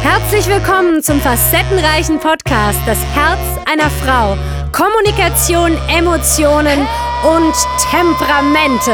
Herzlich willkommen zum facettenreichen Podcast Das Herz einer Frau. Kommunikation, Emotionen und Temperamente.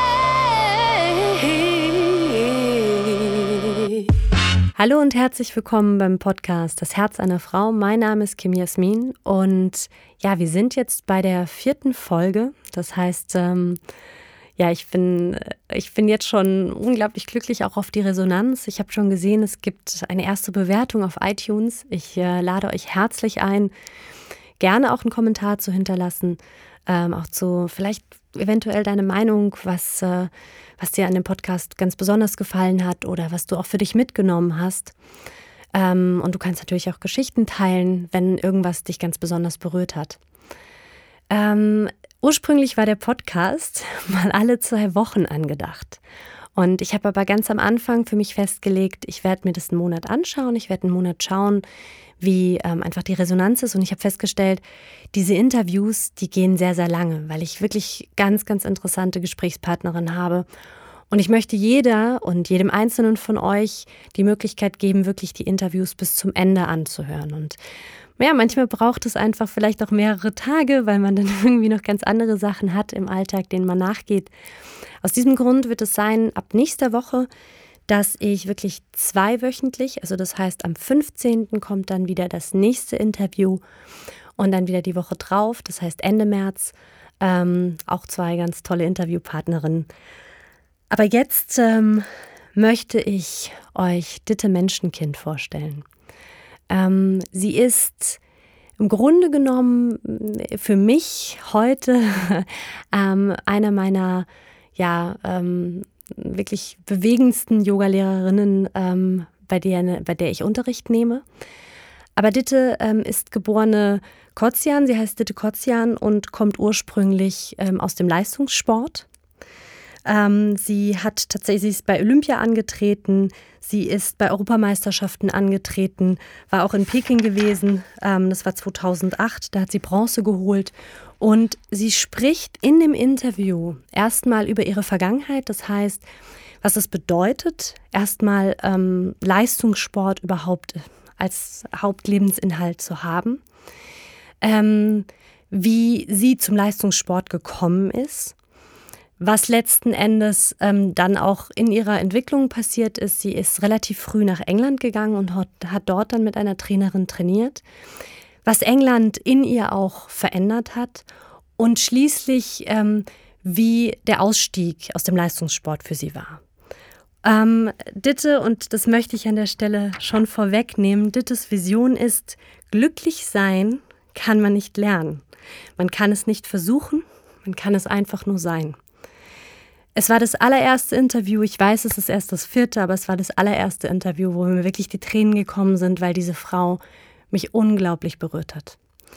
Hallo und herzlich willkommen beim Podcast Das Herz einer Frau. Mein Name ist Kim Jasmin und ja, wir sind jetzt bei der 4. Folge. Das heißt, ich bin jetzt schon unglaublich glücklich auch auf die Resonanz. Ich habe schon gesehen, es gibt eine erste Bewertung auf iTunes. Ich lade euch herzlich ein, gerne auch einen Kommentar zu hinterlassen, auch zu vielleicht eventuell deine Meinung, was dir an dem Podcast ganz besonders gefallen hat oder was du auch für dich mitgenommen hast. Und du kannst natürlich auch Geschichten teilen, wenn irgendwas dich ganz besonders berührt hat. Ursprünglich war der Podcast mal alle 2 Wochen angedacht. Und ich habe aber ganz am Anfang für mich festgelegt, ich werde mir das einen Monat anschauen, ich werde einen Monat schauen, wie einfach die Resonanz ist. Und ich habe festgestellt, diese Interviews, die gehen sehr, sehr lange, weil ich wirklich ganz, ganz interessante Gesprächspartnerinnen habe. Und ich möchte jeder und jedem Einzelnen von euch die Möglichkeit geben, wirklich die Interviews bis zum Ende anzuhören. Und ja, manchmal braucht es einfach vielleicht auch mehrere Tage, weil man dann irgendwie noch ganz andere Sachen hat im Alltag, denen man nachgeht. Aus diesem Grund wird es sein, ab nächster Woche, dass ich wirklich 2-wöchentlich, also das heißt am 15. kommt dann wieder das nächste Interview und dann wieder die Woche drauf, das heißt Ende März, auch 2 ganz tolle Interviewpartnerinnen. Aber jetzt möchte ich euch Ditte Menschenkind vorstellen. Sie ist im Grunde genommen für mich heute eine meiner wirklich bewegendsten Yogalehrerinnen, bei der ich Unterricht nehme. Aber Ditte ist geborene Kozian, sie heißt Ditte Kozian und kommt ursprünglich aus dem Leistungssport. Sie ist bei Olympia angetreten, sie ist bei Europameisterschaften angetreten, war auch in Peking gewesen, das war 2008, da hat sie Bronze geholt und sie spricht in dem Interview erstmal über ihre Vergangenheit, das heißt, was es bedeutet, erstmal Leistungssport überhaupt als Hauptlebensinhalt zu haben, wie sie zum Leistungssport gekommen ist, was letzten Endes dann auch in ihrer Entwicklung passiert ist. Sie ist relativ früh nach England gegangen und hat dort dann mit einer Trainerin trainiert, was England in ihr auch verändert hat und schließlich wie der Ausstieg aus dem Leistungssport für sie war. Ditte, und das möchte ich an der Stelle schon vorwegnehmen, Dittes Vision ist, glücklich sein kann man nicht lernen. Man kann es nicht versuchen, man kann es einfach nur sein. Es war das allererste Interview, ich weiß, es ist erst das 4., aber es war das allererste Interview, wo mir wirklich die Tränen gekommen sind, weil diese Frau mich unglaublich berührt hat.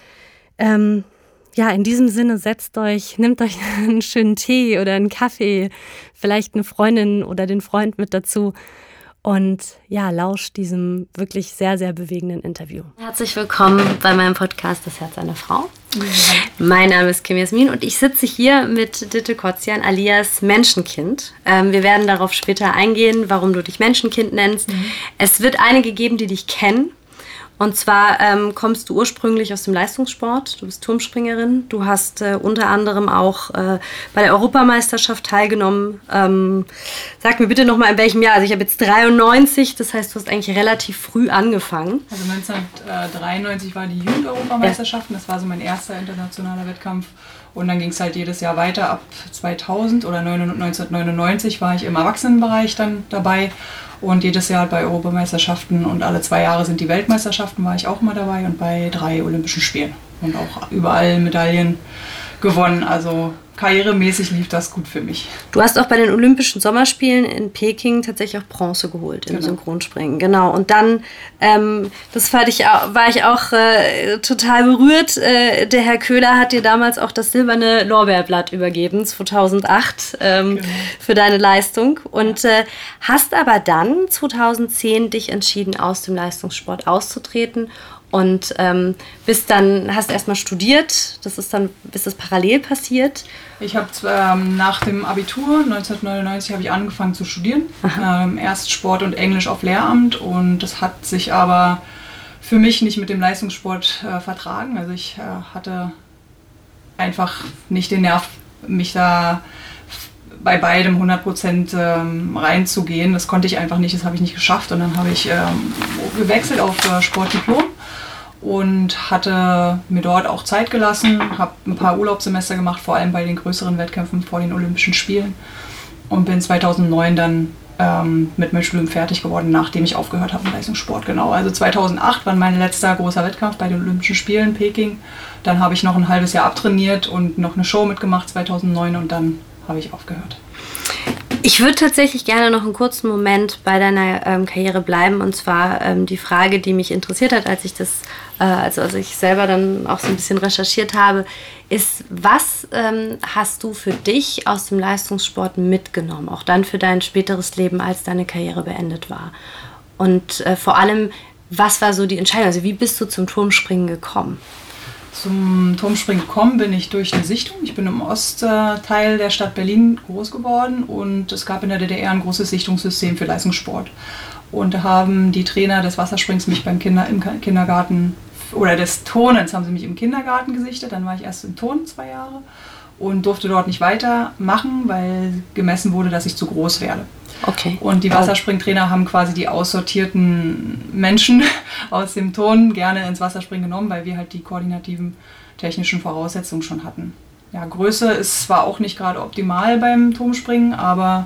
In diesem Sinne, nehmt euch einen schönen Tee oder einen Kaffee, vielleicht eine Freundin oder den Freund mit dazu und ja, lauscht diesem wirklich sehr, sehr bewegenden Interview. Herzlich willkommen bei meinem Podcast Das Herz einer Frau. Mein Name ist Kim Jasmin und ich sitze hier mit Ditte Kozian alias Menschenkind. Wir werden darauf später eingehen, warum du dich Menschenkind nennst. Es wird einige geben, die dich kennen. Und zwar kommst du ursprünglich aus dem Leistungssport, du bist Turmspringerin, du hast unter anderem auch bei der Europameisterschaft teilgenommen. Sag mir bitte nochmal, in welchem Jahr, also ich habe jetzt 93, das heißt, du hast eigentlich relativ früh angefangen. Also 1993 war die Jugend-Europameisterschaften, das war so mein erster internationaler Wettkampf. Und dann ging es halt jedes Jahr weiter, ab 2000 oder 1999 war ich im Erwachsenenbereich dann dabei. Und jedes Jahr bei Europameisterschaften und alle 2 Jahre sind die Weltmeisterschaften, war ich auch mal dabei und bei 3 Olympischen Spielen. Und auch überall Medaillen gewonnen, also karrieremäßig lief das gut für mich. Du hast auch bei den Olympischen Sommerspielen in Peking tatsächlich auch Bronze geholt im Synchronspringen. Genau, und dann, war ich auch total berührt. Der Herr Köhler hat dir damals auch das silberne Lorbeerblatt übergeben, 2008, für deine Leistung. Und hast aber dann 2010 dich entschieden, aus dem Leistungssport auszutreten und hast erstmal studiert, bis das parallel passiert. Ich habe nach dem Abitur 1999 habe ich angefangen zu studieren, erst Sport und Englisch auf Lehramt, und das hat sich aber für mich nicht mit dem Leistungssport vertragen. Also ich hatte einfach nicht den Nerv, mich da bei beidem 100% reinzugehen. Das konnte ich einfach nicht, das habe ich nicht geschafft. Und dann habe ich gewechselt auf Sportdiplom und hatte mir dort auch Zeit gelassen, habe ein paar Urlaubssemester gemacht, vor allem bei den größeren Wettkämpfen vor den Olympischen Spielen, und bin 2009 dann mit meinem Studium fertig geworden, nachdem ich aufgehört habe im Leistungssport. Genau, also 2008 war mein letzter großer Wettkampf bei den Olympischen Spielen Peking. Dann habe ich noch ein halbes Jahr abtrainiert und noch eine Show mitgemacht 2009, und dann habe ich aufgehört. Ich würde tatsächlich gerne noch einen kurzen Moment bei deiner Karriere bleiben, und zwar die Frage, die mich interessiert hat, als ich selber dann auch so ein bisschen recherchiert habe, ist, was hast du für dich aus dem Leistungssport mitgenommen, auch dann für dein späteres Leben, als deine Karriere beendet war? Und vor allem, was war so die Entscheidung? Also wie bist du zum Turmspringen gekommen? Zum Turmspringen gekommen bin ich durch eine Sichtung. Ich bin im Ostteil der Stadt Berlin groß geworden, und es gab in der DDR ein großes Sichtungssystem für Leistungssport. Und da haben die Trainer des Wassersprings mich im Kindergarten, oder des Turnens haben sie mich im Kindergarten gesichtet. Dann war ich erst im Turnen 2 Jahre und durfte dort nicht weitermachen, weil gemessen wurde, dass ich zu groß werde. Okay. Und die Wasserspringtrainer haben quasi die aussortierten Menschen aus dem Turnen gerne ins Wasserspringen genommen, weil wir halt die koordinativen technischen Voraussetzungen schon hatten. Ja, Größe ist zwar auch nicht gerade optimal beim Turmspringen, aber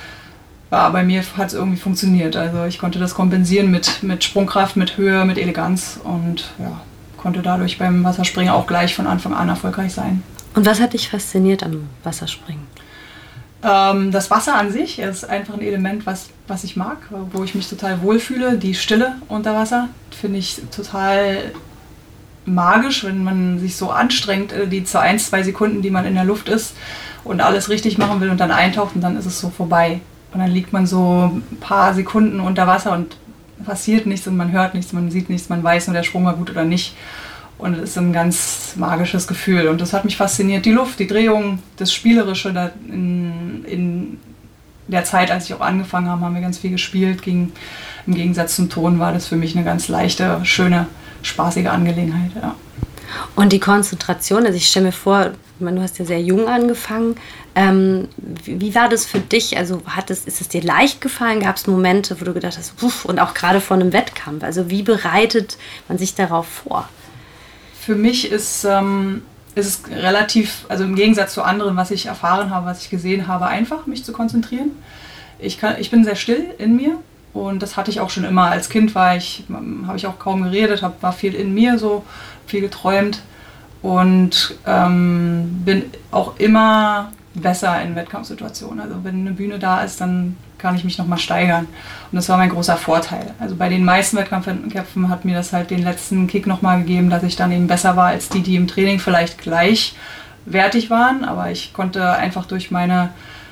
bei mir hat es irgendwie funktioniert. Also ich konnte das kompensieren mit Sprungkraft, mit Höhe, mit Eleganz, und ja, konnte dadurch beim Wasserspringen auch gleich von Anfang an erfolgreich sein. Und was hat dich fasziniert am Wasserspringen? Das Wasser an sich ist einfach ein Element, was ich mag, wo ich mich total wohlfühle. Die Stille unter Wasser finde ich total magisch, wenn man sich so anstrengt, die 1-2 Sekunden, die man in der Luft ist und alles richtig machen will und dann eintaucht, und dann ist es so vorbei. Und dann liegt man so ein paar Sekunden unter Wasser und passiert nichts und man hört nichts, man sieht nichts, man weiß nur, der Sprung war gut oder nicht. Und es ist ein ganz magisches Gefühl. Und das hat mich fasziniert. Die Luft, die Drehung, das Spielerische. In der Zeit, als ich auch angefangen habe, haben wir ganz viel gespielt. Im Gegensatz zum Ton war das für mich eine ganz leichte, schöne, spaßige Angelegenheit. Ja. Und die Konzentration, also ich stelle mir vor, du hast ja sehr jung angefangen. Wie war das für dich? Also ist es dir leicht gefallen? Gab es Momente, wo du gedacht hast, und auch gerade vor einem Wettkampf, also wie bereitet man sich darauf vor? Für mich ist es relativ, also im Gegensatz zu anderen, was ich erfahren habe, was ich gesehen habe, einfach, mich zu konzentrieren. Ich bin sehr still in mir, und das hatte ich auch schon immer. Als Kind habe ich auch kaum geredet, war viel in mir, so viel geträumt, und bin auch immer besser in Wettkampfsituationen. Also wenn eine Bühne da ist, dann kann ich mich nochmal steigern. Und das war mein großer Vorteil. Also bei den meisten Wettkampfkämpfen hat mir das halt den letzten Kick nochmal gegeben, dass ich dann eben besser war als die im Training vielleicht gleichwertig waren. Aber ich konnte einfach durch meine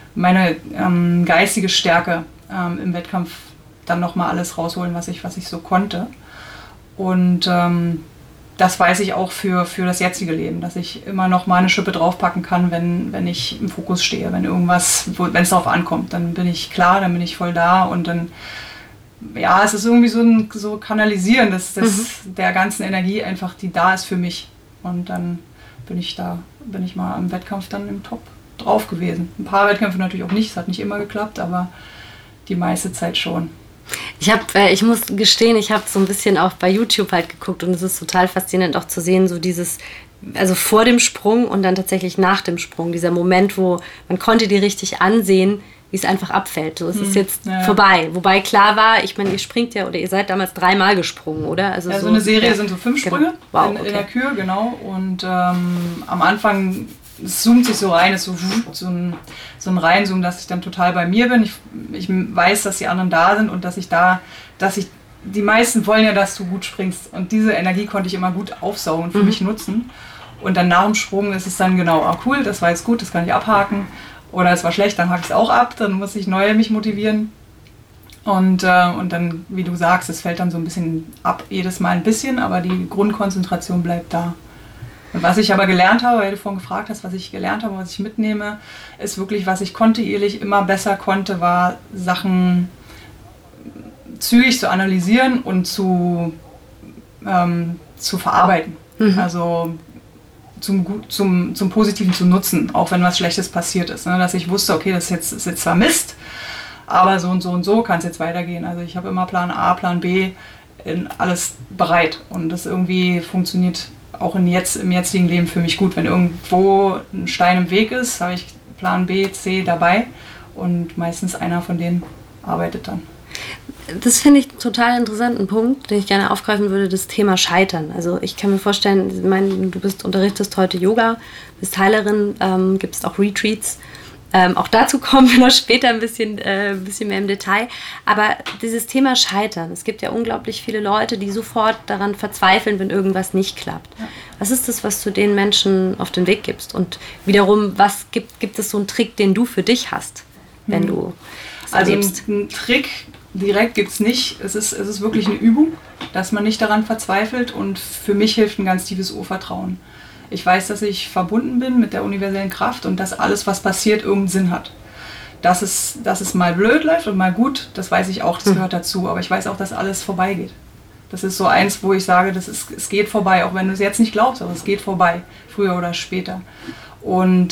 geistige Stärke im Wettkampf dann nochmal alles rausholen, was ich so konnte. Und das weiß ich auch für das jetzige Leben, dass ich immer noch mal eine Schippe draufpacken kann, wenn ich im Fokus stehe, wenn es darauf ankommt, dann bin ich klar, dann bin ich voll da, und dann, ja, es ist irgendwie so Kanalisieren der ganzen Energie einfach, die da ist für mich, und dann bin ich mal im Wettkampf dann im Top drauf gewesen. Ein paar Wettkämpfe natürlich auch nicht, es hat nicht immer geklappt, aber die meiste Zeit schon. Ich muss gestehen, ich habe so ein bisschen auch bei YouTube halt geguckt, und es ist total faszinierend auch zu sehen, so also vor dem Sprung und dann tatsächlich nach dem Sprung, dieser Moment, wo man konnte die richtig ansehen, wie es einfach abfällt. So, es ist jetzt vorbei. Wobei klar war, ich meine, ihr springt ja, oder ihr seid damals 3-mal gesprungen, oder? Also so eine Serie sind so 5 Sprünge, genau. Wow, in der Kür, genau. Und am Anfang es zoomt sich so rein, ist so ein Reinzoom, dass ich dann total bei mir bin. Ich weiß, dass die anderen da sind, und die meisten wollen ja, dass du gut springst. Und diese Energie konnte ich immer gut aufsaugen und für mich nutzen. Und dann nach dem Sprung ist es dann genau, cool, das war jetzt gut, das kann ich abhaken. Oder es war schlecht, dann hake ich es auch ab, dann muss ich neu mich motivieren. Und dann, wie du sagst, es fällt dann so ein bisschen ab, jedes Mal ein bisschen, aber die Grundkonzentration bleibt da. Und was ich aber gelernt habe, weil du vorhin gefragt hast, was ich gelernt habe, was ich mitnehme, ist wirklich, was ich kontinuierlich immer besser konnte, war Sachen zügig zu analysieren und zu verarbeiten. Also zum Positiven zu nutzen, auch wenn was Schlechtes passiert ist. Ne? Dass ich wusste, okay, das ist jetzt zwar Mist, aber so und so kann es jetzt weitergehen. Also ich habe immer Plan A, Plan B, alles bereit. Und das irgendwie funktioniert auch im jetzigen Leben für mich gut. Wenn irgendwo ein Stein im Weg ist, habe ich Plan B, C dabei und meistens einer von denen arbeitet dann. Das finde ich einen total interessanten Punkt, den ich gerne aufgreifen würde, das Thema Scheitern. Also ich kann mir vorstellen, du unterrichtest heute Yoga, bist Heilerin, gibst auch Retreats. Auch dazu kommen wir noch später ein bisschen mehr im Detail. Aber dieses Thema Scheitern, es gibt ja unglaublich viele Leute, die sofort daran verzweifeln, wenn irgendwas nicht klappt. Ja. Was ist das, was du den Menschen auf den Weg gibst? Und wiederum, was gibt es so einen Trick, den du für dich hast, wenn du es erlebst? Also einen Trick direkt gibt es nicht. Es ist wirklich eine Übung, dass man nicht daran verzweifelt. Und für mich hilft ein ganz tiefes Urvertrauen. Ich weiß, dass ich verbunden bin mit der universellen Kraft und dass alles, was passiert, irgendeinen Sinn hat. Dass es mal blöd läuft und mal gut, das weiß ich auch, das gehört dazu. Aber ich weiß auch, dass alles vorbeigeht. Das ist so eins, wo ich sage, es geht vorbei, auch wenn du es jetzt nicht glaubst, aber es geht vorbei, früher oder später. Und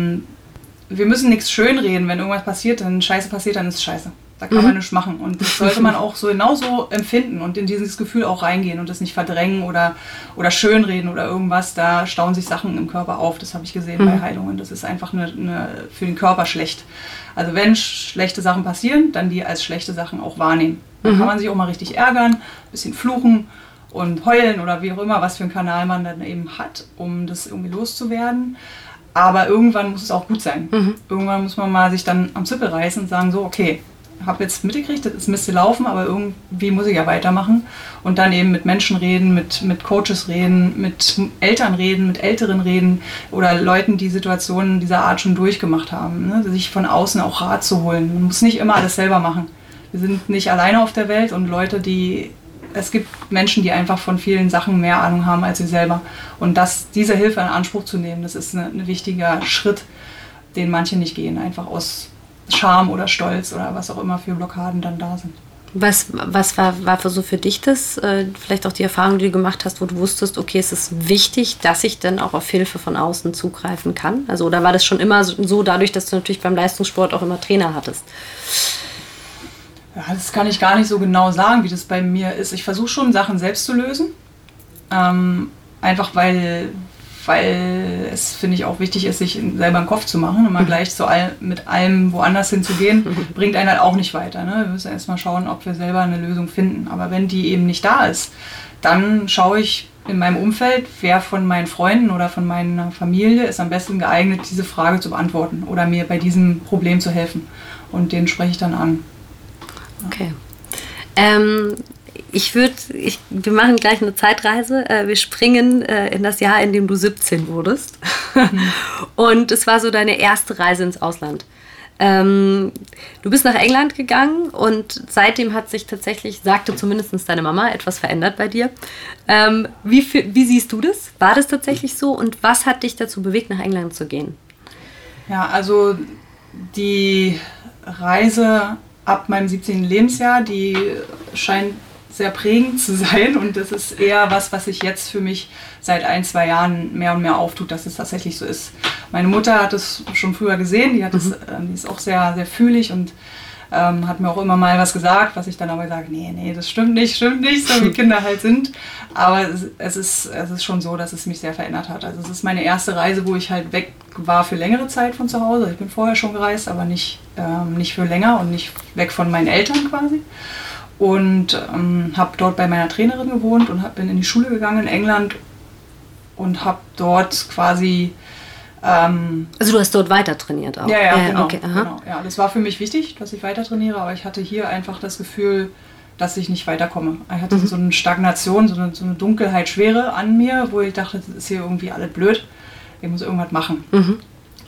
wir müssen nichts schönreden, wenn irgendwas passiert, dann Scheiße passiert, dann ist es Scheiße. Da kann man nichts machen. Und das sollte man auch so genauso empfinden und in dieses Gefühl auch reingehen und das nicht verdrängen oder schönreden oder irgendwas. Da stauen sich Sachen im Körper auf. Das habe ich gesehen bei Heilungen. Das ist einfach für den Körper schlecht. Also wenn schlechte Sachen passieren, dann die als schlechte Sachen auch wahrnehmen. Dann kann man sich auch mal richtig ärgern, ein bisschen fluchen und heulen oder wie auch immer, was für einen Kanal man dann eben hat, um das irgendwie loszuwerden. Aber irgendwann muss es auch gut sein. Irgendwann muss man mal sich dann am Zipfel reißen und sagen so, okay, habe jetzt mitgekriegt, das müsste laufen, aber irgendwie muss ich ja weitermachen. Und dann eben mit Menschen reden, mit Coaches reden, mit Eltern reden, mit Älteren reden oder Leuten, die Situationen dieser Art schon durchgemacht haben. Ne? Sich von außen auch Rat zu holen. Man muss nicht immer alles selber machen. Wir sind nicht alleine auf der Welt und es gibt Menschen, die einfach von vielen Sachen mehr Ahnung haben als sie selber. Und diese Hilfe in Anspruch zu nehmen, das ist ein wichtiger Schritt, den manche nicht gehen, einfach aus Scham oder Stolz oder was auch immer für Blockaden dann da sind. Was war so für dich das, vielleicht auch die Erfahrung, die du gemacht hast, wo du wusstest, okay, es ist wichtig, dass ich dann auch auf Hilfe von außen zugreifen kann? Also, oder war das schon immer so, dadurch, dass du natürlich beim Leistungssport auch immer Trainer hattest? Ja, das kann ich gar nicht so genau sagen, wie das bei mir ist. Ich versuche schon, Sachen selbst zu lösen. Einfach weil es, finde ich, auch wichtig ist, sich selber im Kopf zu machen. Immer gleich mit allem woanders hinzugehen, bringt einen halt auch nicht weiter. Ne? Wir müssen erstmal schauen, ob wir selber eine Lösung finden. Aber wenn die eben nicht da ist, dann schaue ich in meinem Umfeld, wer von meinen Freunden oder von meiner Familie ist am besten geeignet, diese Frage zu beantworten oder mir bei diesem Problem zu helfen. Und den spreche ich dann an. Okay. Wir machen gleich eine Zeitreise. Wir springen in das Jahr, in dem du 17 wurdest. Und es war so deine erste Reise ins Ausland. Du bist nach England gegangen und seitdem hat sich tatsächlich, sagte zumindest deine Mama, etwas verändert bei dir. Wie siehst du das? War das tatsächlich so? Und was hat dich dazu bewegt, nach England zu gehen? Ja, also die Reise ab meinem 17. Lebensjahr, die scheint sehr prägend zu sein und das ist eher was sich jetzt für mich seit 1-2 Jahren mehr und mehr auftut, dass es tatsächlich so ist. Meine Mutter hat es schon früher gesehen, die ist auch sehr, sehr fühlig und hat mir auch immer mal was gesagt, was ich dann aber sage, nee, das stimmt nicht, so wie Kinder halt sind. Aber es ist schon so, dass es mich sehr verändert hat. Also es ist meine erste Reise, wo ich halt weg war für längere Zeit von zu Hause. Ich bin vorher schon gereist, aber nicht für länger und nicht weg von meinen Eltern quasi. Und habe dort bei meiner Trainerin gewohnt und bin in die Schule gegangen in England und habe dort quasi... also du hast dort weiter trainiert auch? Ja, genau, okay, genau. Ja, das war für mich wichtig, dass ich weiter trainiere, aber ich hatte hier einfach das Gefühl, dass ich nicht weiterkomme. Ich hatte so eine Stagnation, so eine Dunkelheit, Schwere an mir, wo ich dachte, das ist hier irgendwie alles blöd, ich muss irgendwas machen.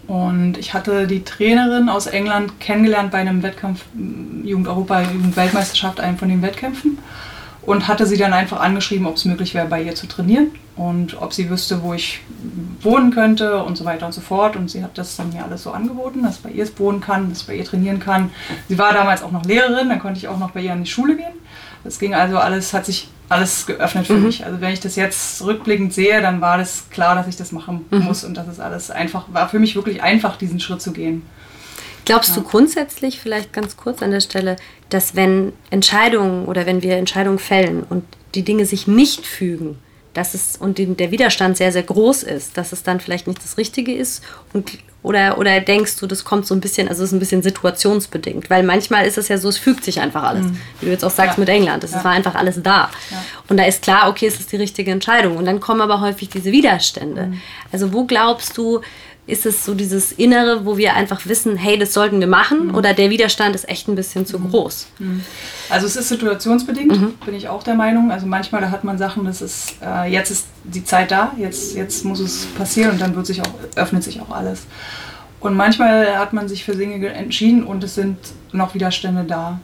Und ich hatte die Trainerin aus England kennengelernt bei einem Wettkampf, Jugend-Europa, Jugend-Weltmeisterschaft, einem von den Wettkämpfen. Und hatte sie dann einfach angeschrieben, ob es möglich wäre, bei ihr zu trainieren und ob sie wüsste, wo ich wohnen könnte und so weiter und so fort. Und sie hat das dann mir alles so angeboten, dass ich bei ihr wohnen kann, dass ich bei ihr trainieren kann. Sie war damals auch noch Lehrerin, dann konnte ich auch noch bei ihr in die Schule gehen. Das ging also alles, hat sich alles geöffnet für mich. Also wenn ich das jetzt rückblickend sehe, dann war das klar, dass ich das machen muss und dass es alles einfach, war für mich wirklich einfach, diesen Schritt zu gehen. Glaubst du grundsätzlich, vielleicht ganz kurz an der Stelle, dass wenn Entscheidungen oder wenn wir Entscheidungen fällen und die Dinge sich nicht fügen, dass es und der Widerstand sehr, sehr groß ist, dass es dann vielleicht nicht das Richtige ist? Oder denkst du, das kommt so ein bisschen, also es ist ein bisschen situationsbedingt? Weil manchmal ist es ja so, es fügt sich einfach alles. Wie du jetzt auch sagst mit England, es war einfach alles da. Ja. Und da ist klar, okay, es ist die richtige Entscheidung. Und dann kommen aber häufig diese Widerstände. Also wo glaubst du, ist es so dieses Innere, wo wir einfach wissen, hey, das sollten wir machen, oder der Widerstand ist echt ein bisschen zu groß? Also es ist situationsbedingt, bin ich auch der Meinung. Also manchmal, da hat man Sachen, das ist, jetzt ist die Zeit da, jetzt muss es passieren und dann öffnet sich auch alles. Und manchmal hat man sich für Dinge entschieden und es sind noch Widerstände da.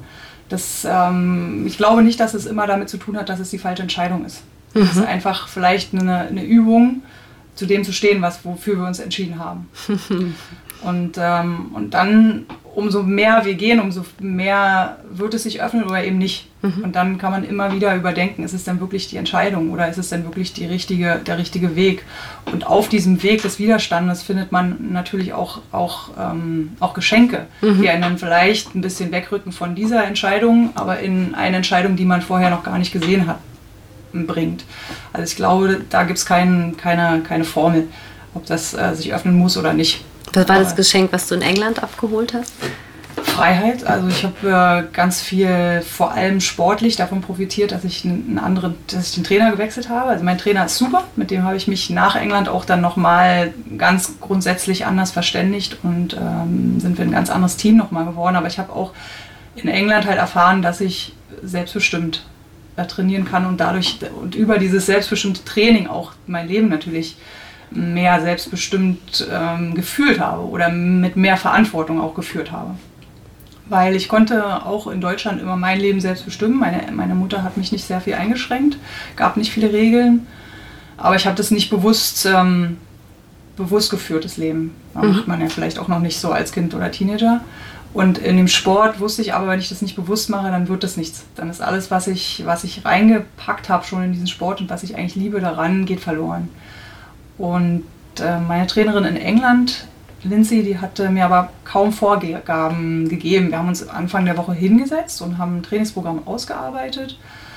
Ich glaube nicht, dass es immer damit zu tun hat, dass es die falsche Entscheidung ist. Es ist einfach vielleicht eine Übung, zu dem zu stehen, wofür wir uns entschieden haben. Und dann, umso mehr wir gehen, umso mehr wird es sich öffnen oder eben nicht. Und dann kann man immer wieder überdenken, ist es denn wirklich die Entscheidung oder ist es denn wirklich der richtige Weg? Und auf diesem Weg des Widerstandes findet man natürlich auch Geschenke, die einen dann vielleicht ein bisschen wegrücken von dieser Entscheidung, aber in eine Entscheidung, die man vorher noch gar nicht gesehen hat, bringt. Also ich glaube, da gibt es keine Formel, ob das sich öffnen muss oder nicht. Was war das Geschenk, was du in England abgeholt hast? Freiheit. Also ich habe ganz viel, vor allem sportlich, davon profitiert, dass ich den Trainer gewechselt habe. Also mein Trainer ist super, mit dem habe ich mich nach England auch dann nochmal ganz grundsätzlich anders verständigt und sind wir ein ganz anderes Team nochmal geworden. Aber ich habe auch in England halt erfahren, dass ich selbstbestimmt trainieren kann und dadurch und über dieses selbstbestimmte Training auch mein Leben natürlich mehr selbstbestimmt gefühlt habe oder mit mehr Verantwortung auch geführt habe. Weil ich konnte auch in Deutschland immer mein Leben selbst bestimmen. Meine Mutter hat mich nicht sehr viel eingeschränkt, gab nicht viele Regeln, aber ich habe das nicht bewusst geführtes Leben. Da macht man ja vielleicht auch noch nicht so als Kind oder Teenager. Und in dem Sport wusste ich aber, wenn ich das nicht bewusst mache, dann wird das nichts. Dann ist alles, was ich reingepackt habe schon in diesen Sport und was ich eigentlich liebe daran, geht verloren. Und meine Trainerin in England, Lindsay, die hatte mir aber kaum Vorgaben gegeben. Wir haben uns Anfang der Woche hingesetzt und haben ein Trainingsprogramm ausgearbeitet,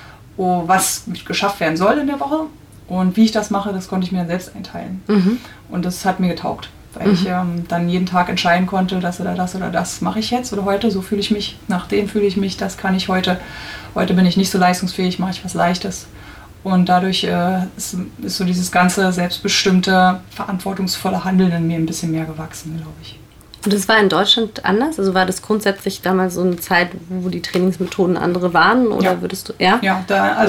was geschafft werden soll in der Woche. Und wie ich das mache, das konnte ich mir dann selbst einteilen. Und das hat mir getaugt. Weil ich dann jeden Tag entscheiden konnte, das oder das mache ich jetzt oder heute, so fühle ich mich, nach dem fühle ich mich, das kann ich heute. Heute bin ich nicht so leistungsfähig, mache ich was Leichtes. Und dadurch ist so dieses ganze selbstbestimmte, verantwortungsvolle Handeln in mir ein bisschen mehr gewachsen, glaube ich. Und das war in Deutschland anders? Also war das grundsätzlich damals so eine Zeit, wo die Trainingsmethoden andere waren? Oder würdest du, ja? Ja,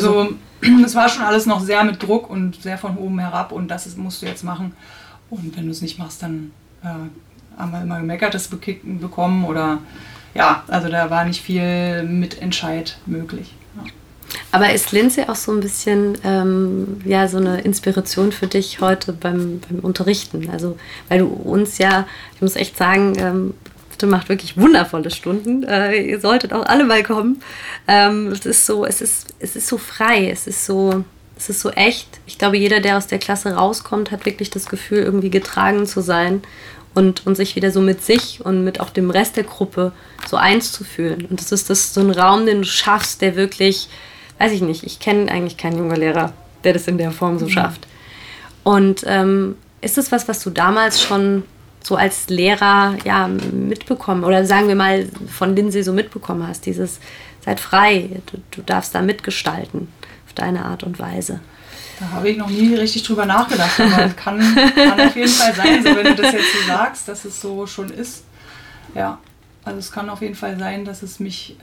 das war schon alles noch sehr mit Druck und sehr von oben herab und musst du jetzt machen. Und wenn du es nicht machst, dann haben wir immer Gemeckertes bekommen oder also da war nicht viel Mitentscheid möglich. Ja. Aber ist Lindsay auch so ein bisschen so eine Inspiration für dich heute beim Unterrichten? Also weil du uns ich muss echt sagen, du machst wirklich wundervolle Stunden. Ihr solltet auch alle mal kommen. Es ist so frei, es ist so echt. Ich glaube, jeder, der aus der Klasse rauskommt, hat wirklich das Gefühl, irgendwie getragen zu sein und sich wieder so mit sich und mit auch dem Rest der Gruppe so eins zu fühlen. Und das ist so ein Raum, den du schaffst, der wirklich, weiß ich nicht, ich kenne eigentlich keinen jungen Lehrer, der das in der Form so schafft. Und ist das was du damals schon so als Lehrer mitbekommen oder sagen wir mal von Lindsay so mitbekommen hast, dieses seid frei, du darfst da mitgestalten auf deine Art und Weise? Da habe ich noch nie richtig drüber nachgedacht, aber es kann auf jeden Fall sein, so wenn du das jetzt so sagst, dass es so schon ist. Ja, also es kann auf jeden Fall sein, dass es mich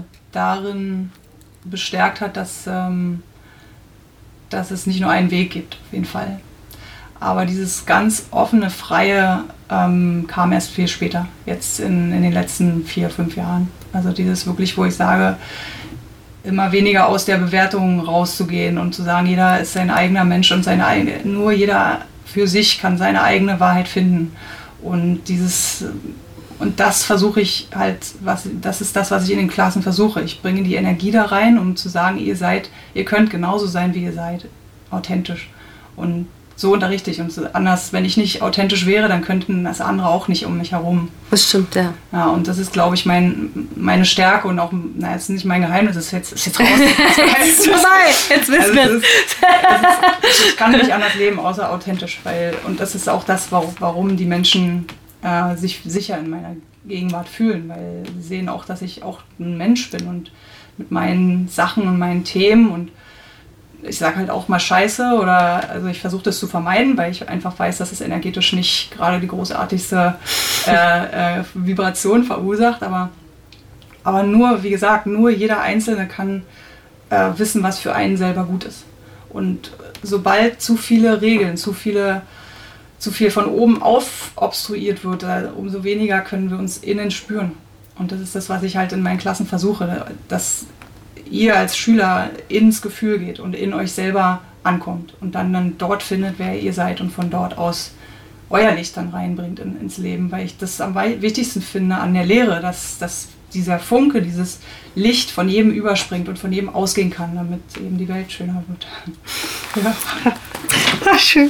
darin bestärkt hat, dass es nicht nur einen Weg gibt, auf jeden Fall. Aber dieses ganz offene, freie kam erst viel später, jetzt in den letzten 4, 5 Jahren. Also dieses wirklich, wo ich sage, immer weniger aus der Bewertung rauszugehen und zu sagen, jeder ist sein eigener Mensch und nur jeder für sich kann seine eigene Wahrheit finden. Und das versuche ich halt, das ist das, was ich in den Klassen versuche. Ich bringe die Energie da rein, um zu sagen, ihr könnt genauso sein, wie ihr seid, authentisch. Und so unterrichte ich. Und anders, wenn ich nicht authentisch wäre, dann könnten das andere auch nicht um mich herum. Das stimmt, ja. Ja, und das ist, glaube ich, meine Stärke und auch, es ist nicht mein Geheimnis, ist jetzt raus. Jetzt wissen wir es. Ich kann nicht anders leben, außer authentisch. Und das ist auch das, warum die Menschen sich sicher in meiner Gegenwart fühlen, weil sie sehen auch, dass ich auch ein Mensch bin und mit meinen Sachen und meinen Themen und ich sage halt auch mal Scheiße also ich versuche das zu vermeiden, weil ich einfach weiß, dass es energetisch nicht gerade die großartigste Vibration verursacht, aber nur, wie gesagt, nur jeder Einzelne kann wissen, was für einen selber gut ist. Und sobald zu viele Regeln, zu viel von oben auf obstruiert wird, umso weniger können wir uns innen spüren. Und das ist das, was ich halt in meinen Klassen versuche, dass ihr als Schüler ins Gefühl geht und in euch selber ankommt und dann dort findet, wer ihr seid und von dort aus euer Licht dann reinbringt ins Leben, weil ich das am wichtigsten finde an der Lehre, dass dieser Funke, dieses Licht von jedem überspringt und von jedem ausgehen kann, damit eben die Welt schöner wird. Ja. Ach, schön.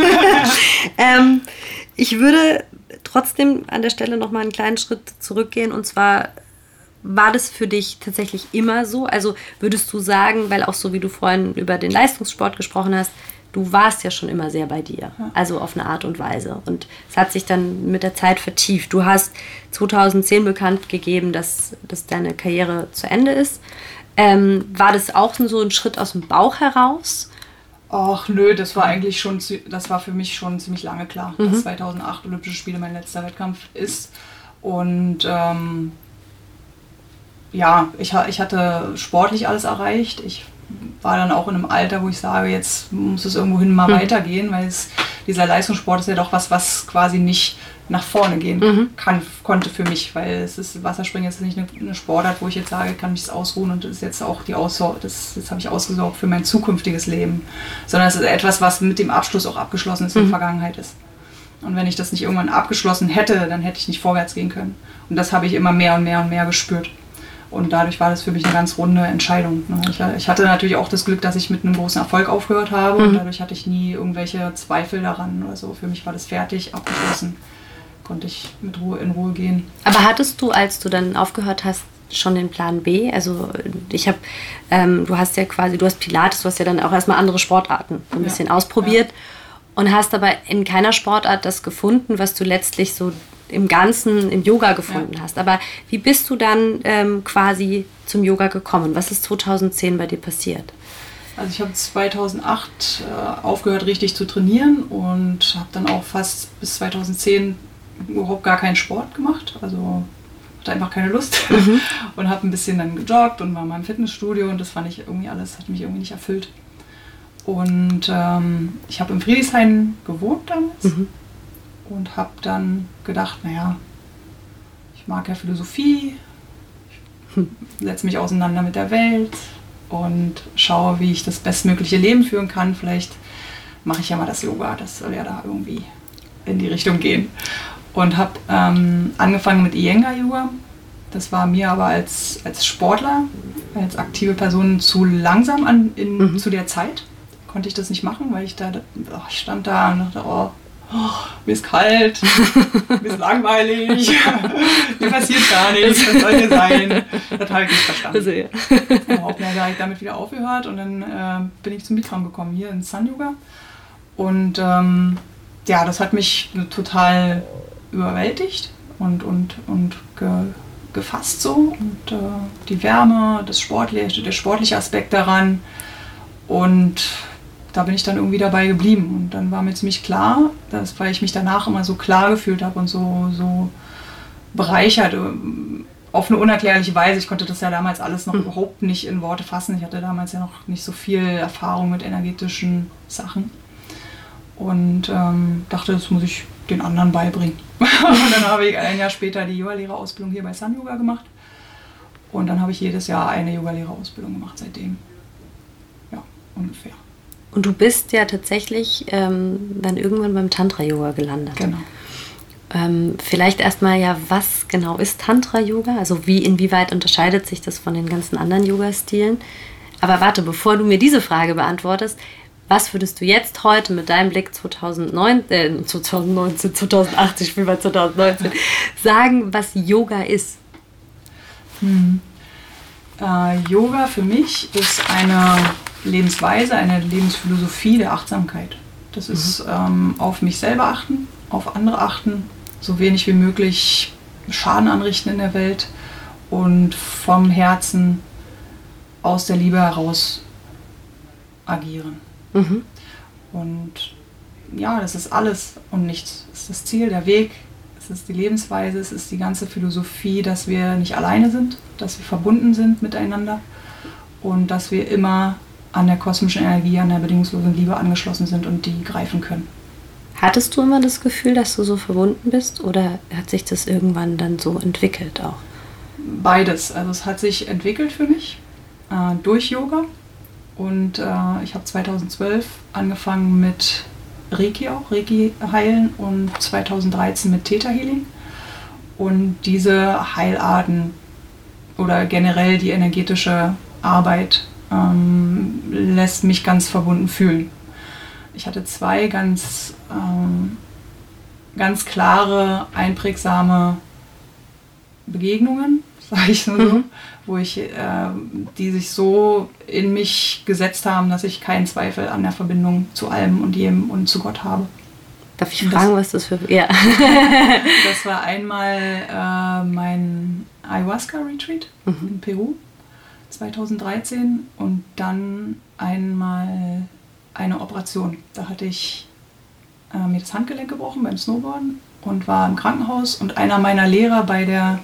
Ich würde trotzdem an der Stelle noch mal einen kleinen Schritt zurückgehen und zwar war das für dich tatsächlich immer so? Also würdest du sagen, weil auch so wie du vorhin über den Leistungssport gesprochen hast, du warst ja schon immer sehr bei dir, also auf eine Art und Weise. Und es hat sich dann mit der Zeit vertieft. Du hast 2010 bekannt gegeben, dass deine Karriere zu Ende ist. War das auch so ein Schritt aus dem Bauch heraus? Ach nö, das war für mich schon ziemlich lange klar, dass 2008 Olympische Spiele mein letzter Wettkampf ist. Und ich hatte sportlich alles erreicht. Ich war dann auch in einem Alter, wo ich sage, jetzt muss es irgendwohin mal weitergehen, weil dieser Leistungssport ist ja doch was quasi nicht nach vorne gehen konnte für mich, weil Wasserspringen ist nicht eine Sportart, wo ich jetzt sage, kann mich das ausruhen und das ist jetzt auch das habe ich ausgesorgt für mein zukünftiges Leben, sondern es ist etwas, was mit dem Abschluss auch abgeschlossen ist und Vergangenheit ist. Und wenn ich das nicht irgendwann abgeschlossen hätte, dann hätte ich nicht vorwärts gehen können. Und das habe ich immer mehr und mehr und mehr gespürt. Und dadurch war das für mich eine ganz runde Entscheidung. Ich hatte natürlich auch das Glück, dass ich mit einem großen Erfolg aufgehört habe und dadurch hatte ich nie irgendwelche Zweifel daran oder so. Für mich war das fertig, abgeschlossen. Konnte ich in Ruhe gehen. Aber hattest du, als du dann aufgehört hast, schon den Plan B? Also du hast Pilates, du hast ja dann auch erstmal andere Sportarten ein bisschen ausprobiert und hast aber in keiner Sportart das gefunden, was du letztlich so im Ganzen im Yoga gefunden hast. Aber wie bist du dann quasi zum Yoga gekommen? Was ist 2010 bei dir passiert? Also ich habe 2008 aufgehört richtig zu trainieren und habe dann auch fast bis 2010 überhaupt gar keinen Sport gemacht. Also hatte einfach keine Lust und habe ein bisschen dann gejoggt und war mal im Fitnessstudio und das fand ich irgendwie alles, hat mich irgendwie nicht erfüllt. Und ich habe im Friedrichshain gewohnt damals. Und habe dann gedacht, ich mag ja Philosophie, ich setze mich auseinander mit der Welt und schaue, wie ich das bestmögliche Leben führen kann. Vielleicht mache ich ja mal das Yoga, das soll ja da irgendwie in die Richtung gehen. Und habe angefangen mit Iyengar-Yoga. Das war mir aber als Sportler, als aktive Person zu langsam zu der Zeit. Konnte ich das nicht machen, weil ich stand da und dachte, mir ist kalt, mir ist langweilig, mir passiert gar nichts, was soll hier sein? Das habe ich nicht verstanden. Also, Überhaupt nicht. Da habe ich damit wieder aufgehört und dann bin ich zum Bikram gekommen, hier in Sun Yoga. Und das hat mich total überwältigt und gefasst so. Und die Wärme, der sportliche Aspekt daran und da bin ich dann irgendwie dabei geblieben und dann war mir ziemlich klar, weil ich mich danach immer so klar gefühlt habe und so bereichert auf eine unerklärliche Weise. Ich konnte das ja damals alles noch überhaupt nicht in Worte fassen. Ich hatte damals ja noch nicht so viel Erfahrung mit energetischen Sachen. und dachte, das muss ich den anderen beibringen. Und dann habe ich ein Jahr später die Yogalehrerausbildung hier bei Sun Yoga gemacht. Und dann habe ich jedes Jahr eine Yogalehrerausbildung gemacht seitdem. Ja, ungefähr. Und du bist ja tatsächlich dann irgendwann beim Tantra-Yoga gelandet. Genau. Vielleicht erstmal ja, was genau ist Tantra-Yoga? Also inwieweit unterscheidet sich das von den ganzen anderen Yoga-Stilen? Aber warte, bevor du mir diese Frage beantwortest, was würdest du jetzt heute mit deinem Blick 2018, ich bin bei 2019, sagen, was Yoga ist? Yoga für mich ist eine Lebensweise, eine Lebensphilosophie der Achtsamkeit. Das ist auf mich selber achten, auf andere achten, so wenig wie möglich Schaden anrichten in der Welt und vom Herzen aus der Liebe heraus agieren. Und ja, das ist alles und nichts. Es ist das Ziel, der Weg, es ist die Lebensweise, es ist die ganze Philosophie, dass wir nicht alleine sind, dass wir verbunden sind miteinander und dass wir immer an der kosmischen Energie, an der bedingungslosen Liebe angeschlossen sind und die greifen können. Hattest du immer das Gefühl, dass du so verbunden bist oder hat sich das irgendwann dann so entwickelt auch? Beides. Also es hat sich entwickelt für mich durch Yoga und ich habe 2012 angefangen mit Reiki heilen und 2013 mit Theta Healing. Und diese Heilarten oder generell die energetische Arbeit lässt mich ganz verbunden fühlen. Ich hatte zwei ganz klare, einprägsame Begegnungen, sage ich nur so, wo die sich so in mich gesetzt haben, dass ich keinen Zweifel an der Verbindung zu allem und jedem und zu Gott habe. Darf ich fragen, was das für... Ja. Das war einmal mein Ayahuasca-Retreat in Peru 2013 und dann einmal eine Operation. Da hatte ich mir das Handgelenk gebrochen beim Snowboarden und war im Krankenhaus und einer meiner Lehrer bei der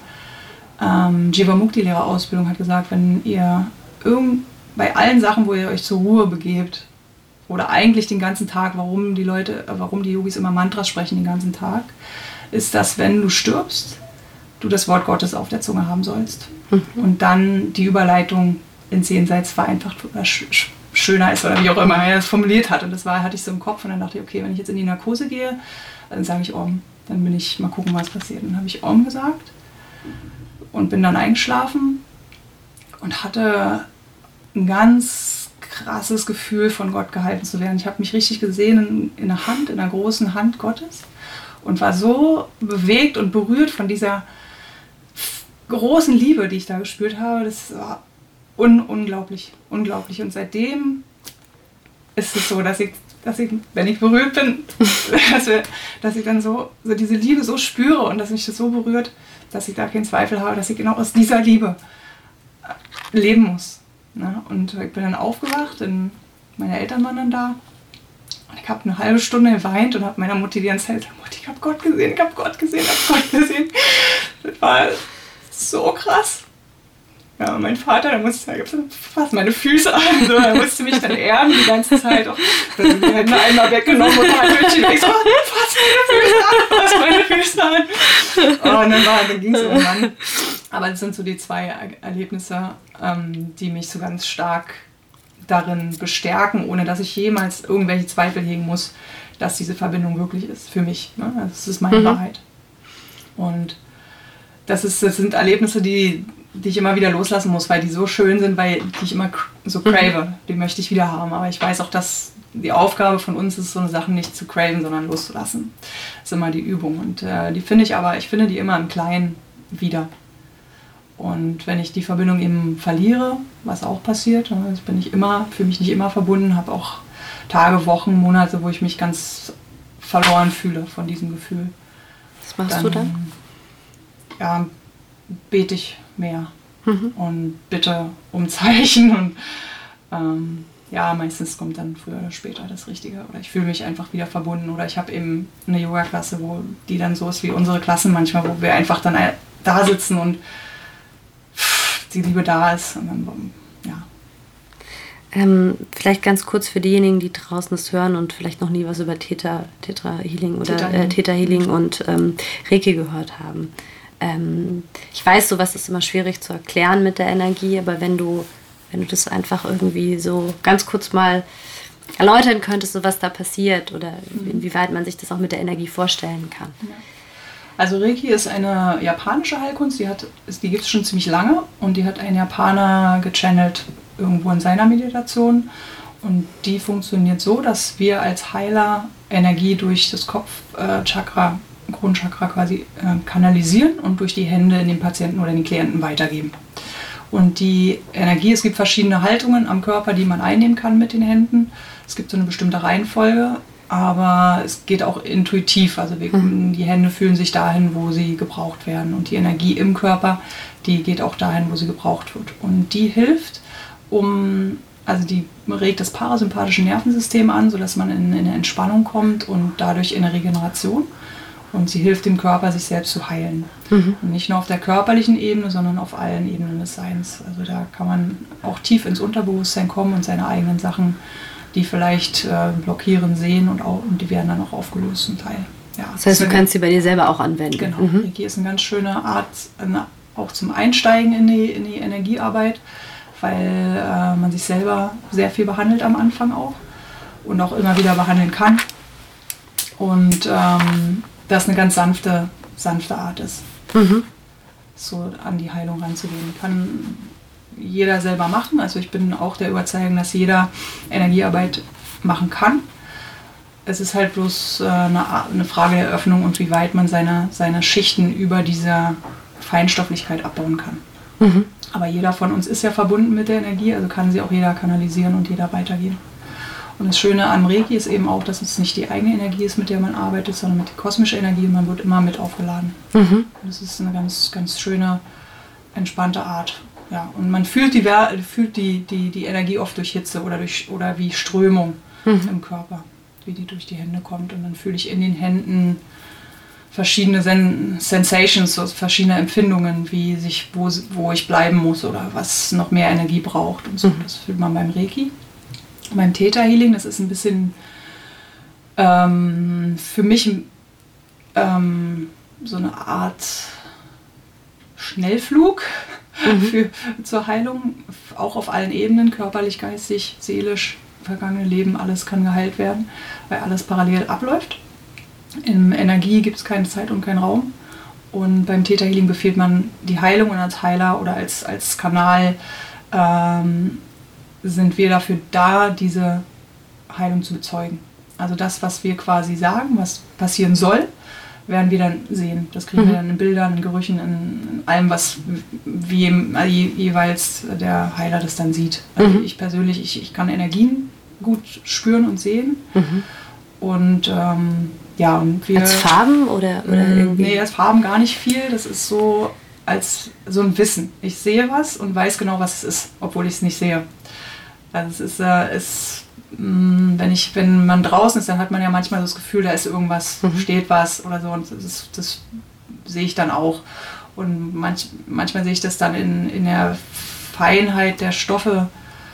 Jivamukti-Lehrerausbildung hat gesagt, wenn ihr bei allen Sachen, wo ihr euch zur Ruhe begebt oder eigentlich den ganzen Tag, warum die Yogis immer Mantras sprechen den ganzen Tag, ist, dass wenn du stirbst, du das Wort Gottes auf der Zunge haben sollst und dann die Überleitung ins Jenseits vereinfacht oder schöner ist oder wie auch immer er das formuliert hat. Und das hatte ich so im Kopf und dann dachte ich, okay, wenn ich jetzt in die Narkose gehe, dann sage ich Om. Dann bin ich mal gucken, was passiert. Und dann habe ich Om gesagt und bin dann eingeschlafen und hatte ein ganz krasses Gefühl, von Gott gehalten zu werden. Ich habe mich richtig gesehen in der großen Hand Gottes und war so bewegt und berührt von dieser großen Liebe, die ich da gespürt habe. Das war unglaublich. Und seitdem ist es so, dass ich, wenn ich berührt bin, dass ich dann so diese Liebe so spüre und dass mich das so berührt, dass ich da keinen Zweifel habe, dass ich genau aus dieser Liebe leben muss. Ne? Und ich bin dann aufgewacht, meine Eltern waren dann da und ich habe eine halbe Stunde geweint und habe meiner Mutti die ganze Zeit gesagt, Mutti, ich habe Gott gesehen, ich habe Gott gesehen, ich habe Gott gesehen. Das war so krass. Ja, mein Vater, der musste fast meine Füße an, so, er musste mich dann erden die ganze Zeit. Auch, die Hände einmal weggenommen und dann ich so, fass meine Füße an. Oh, und dann ging es irgendwann. Aber das sind so die zwei Erlebnisse, die mich so ganz stark darin bestärken, ohne dass ich jemals irgendwelche Zweifel hegen muss, dass diese Verbindung wirklich ist für mich. Ne? Das ist meine Wahrheit. Und das sind Erlebnisse, die ich immer wieder loslassen muss, weil die so schön sind, die ich immer so crave. Die möchte ich wieder haben. Aber ich weiß auch, dass die Aufgabe von uns ist, so eine Sache nicht zu craven, sondern loszulassen. Das ist immer die Übung. Und ich finde die immer im Kleinen wieder. Und wenn ich die Verbindung eben verliere, was auch passiert, dann fühle mich nicht immer verbunden, habe auch Tage, Wochen, Monate, wo ich mich ganz verloren fühle von diesem Gefühl. Was machst du dann? Ja, bete ich mehr und bitte um Zeichen und meistens kommt dann früher oder später das Richtige oder ich fühle mich einfach wieder verbunden oder ich habe eben eine Yoga-Klasse, wo die dann so ist wie unsere Klassen manchmal, wo wir einfach dann da sitzen und die Liebe da ist und dann, ja. Vielleicht ganz kurz für diejenigen, die draußen das hören und vielleicht noch nie was über Theta Healing oder Theta Healing und Reiki gehört haben. Ich weiß, sowas ist immer schwierig zu erklären mit der Energie, aber wenn du das einfach irgendwie so ganz kurz mal erläutern könntest, so was da passiert oder inwieweit man sich das auch mit der Energie vorstellen kann. Ja. Also Reiki ist eine japanische Heilkunst, die gibt es schon ziemlich lange und die hat ein Japaner gechannelt irgendwo in seiner Meditation und die funktioniert so, dass wir als Heiler Energie durch das Kopfchakra, Kronchakra quasi kanalisieren und durch die Hände in den Patienten oder den Klienten weitergeben. Und die Energie, es gibt verschiedene Haltungen am Körper, die man einnehmen kann mit den Händen. Es gibt so eine bestimmte Reihenfolge, aber es geht auch intuitiv. Also die Hände fühlen sich dahin, wo sie gebraucht werden. Und die Energie im Körper, die geht auch dahin, wo sie gebraucht wird. Und die hilft, die regt das parasympathische Nervensystem an, sodass man in eine Entspannung kommt und dadurch in eine Regeneration. Und sie hilft dem Körper, sich selbst zu heilen. Und nicht nur auf der körperlichen Ebene, sondern auf allen Ebenen des Seins. Also da kann man auch tief ins Unterbewusstsein kommen und seine eigenen Sachen, die vielleicht blockieren, sehen und die werden dann auch aufgelöst zum Teil. Ja, das heißt, du kannst sie bei dir selber auch anwenden. Genau. Reiki ist eine ganz schöne Art, auch zum Einsteigen in die Energiearbeit, weil man sich selber sehr viel behandelt am Anfang auch und auch immer wieder behandeln kann. Und das eine ganz sanfte Art ist, so an die Heilung ranzugehen. Kann jeder selber machen. Also ich bin auch der Überzeugung, dass jeder Energiearbeit machen kann. Es ist halt bloß eine Frage der Öffnung und wie weit man seine Schichten über diese Feinstofflichkeit abbauen kann. Aber jeder von uns ist ja verbunden mit der Energie, also kann sie auch jeder kanalisieren und jeder weitergeben. Und das Schöne am Reiki ist eben auch, dass es nicht die eigene Energie ist, mit der man arbeitet, sondern mit der kosmischen Energie und man wird immer mit aufgeladen. Und das ist eine ganz, ganz schöne, entspannte Art. Ja, und man fühlt die Energie oft durch Hitze oder wie Strömung im Körper, wie die durch die Hände kommt. Und dann fühle ich in den Händen verschiedene Sensations, so verschiedene Empfindungen, wo ich bleiben muss oder was noch mehr Energie braucht und so. Das fühlt man beim Reiki. Beim Theta Healing, das ist ein bisschen für mich so eine Art Schnellflug zur Heilung, auch auf allen Ebenen, körperlich, geistig, seelisch, vergangene Leben, alles kann geheilt werden, weil alles parallel abläuft. In Energie gibt es keine Zeit und keinen Raum. Und beim Theta Healing befiehlt man die Heilung und als Heiler oder als Kanal sind wir dafür da, diese Heilung zu bezeugen. Also das, was wir quasi sagen, was passieren soll, werden wir dann sehen. Das kriegen wir dann in Bildern, in Gerüchen, in allem, was jeweils der Heiler das dann sieht. Also ich persönlich, ich kann Energien gut spüren und sehen. Und und wir... Als Farben oder irgendwie? Nee, als Farben gar nicht viel. Das ist so als so ein Wissen. Ich sehe was und weiß genau, was es ist, obwohl ich es nicht sehe. Also es ist wenn man draußen ist, dann hat man ja manchmal das Gefühl, da ist irgendwas, steht was oder so und das sehe ich dann auch. Und manchmal sehe ich das dann in der Feinheit der Stoffe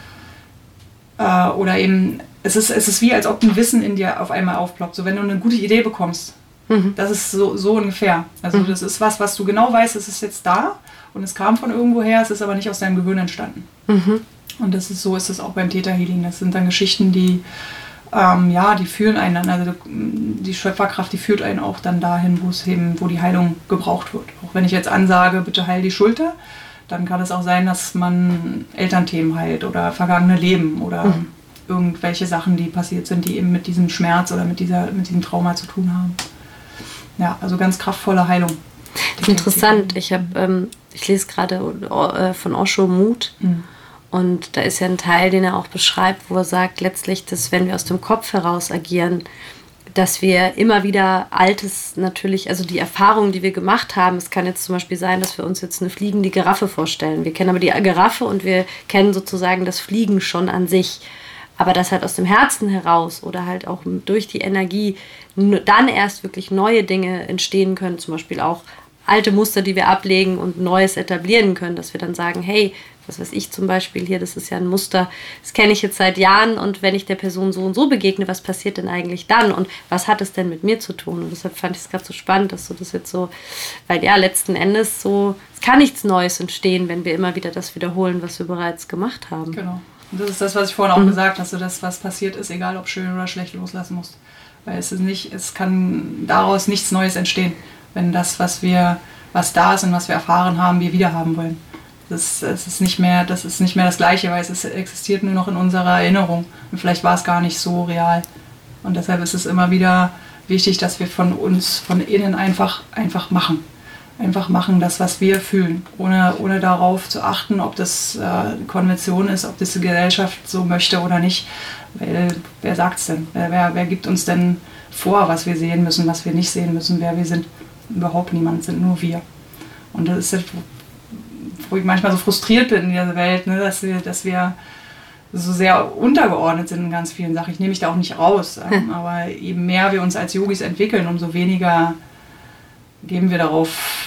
oder eben, es ist wie, als ob ein Wissen in dir auf einmal aufploppt. So, wenn du eine gute Idee bekommst, das ist so ungefähr. Also das ist was du genau weißt, es ist jetzt da und es kam von irgendwoher, es ist aber nicht aus deinem Gehirn entstanden. Und ist es auch beim Theta Healing. Das sind dann Geschichten, die führen einen dann, also die Schöpferkraft, die führt einen auch dann dahin, wo die Heilung gebraucht wird. Auch wenn ich jetzt ansage, bitte heil die Schulter, dann kann es auch sein, dass man Elternthemen heilt oder vergangene Leben oder irgendwelche Sachen, die passiert sind, die eben mit diesem Schmerz oder mit diesem Trauma zu tun haben. Ja, also ganz kraftvolle Heilung. Das ist interessant. Ich lese gerade von Osho Mut. Und da ist ja ein Teil, den er auch beschreibt, wo er sagt, letztlich, dass wenn wir aus dem Kopf heraus agieren, dass wir immer wieder Altes natürlich, also die Erfahrungen, die wir gemacht haben, es kann jetzt zum Beispiel sein, dass wir uns jetzt eine fliegende Giraffe vorstellen. Wir kennen aber die Giraffe und wir kennen sozusagen das Fliegen schon an sich. Aber dass halt aus dem Herzen heraus oder halt auch durch die Energie dann erst wirklich neue Dinge entstehen können, zum Beispiel auch alte Muster, die wir ablegen und Neues etablieren können, dass wir dann sagen, hey, was weiß ich zum Beispiel hier, das ist ja ein Muster, das kenne ich jetzt seit Jahren und wenn ich der Person so und so begegne, was passiert denn eigentlich dann und was hat es denn mit mir zu tun? Und deshalb fand ich es gerade so spannend, dass du das jetzt so, weil ja, letzten Endes so, es kann nichts Neues entstehen, wenn wir immer wieder das wiederholen, was wir bereits gemacht haben. Genau. Und das ist das, was ich vorhin auch gesagt habe, dass du das, was passiert ist, egal ob schön oder schlecht, loslassen musst. Weil es kann daraus nichts Neues entstehen, wenn das, was da ist und was wir erfahren haben, wir wieder haben wollen. Das ist nicht mehr das Gleiche, weil es existiert nur noch in unserer Erinnerung. Und vielleicht war es gar nicht so real. Und deshalb ist es immer wieder wichtig, dass wir von uns, von innen einfach machen. Einfach machen das, was wir fühlen, ohne darauf zu achten, ob das Konvention ist, ob das die Gesellschaft so möchte oder nicht. Weil, wer sagt es denn? Wer gibt uns denn vor, was wir sehen müssen, was wir nicht sehen müssen, wer wir sind? Überhaupt niemand, sind nur wir. Und das ist das, wo ich manchmal so frustriert bin in dieser Welt, ne, dass wir so sehr untergeordnet sind in ganz vielen Sachen. Ich nehme mich da auch nicht raus. Aber je mehr wir uns als Yogis entwickeln, umso weniger geben wir darauf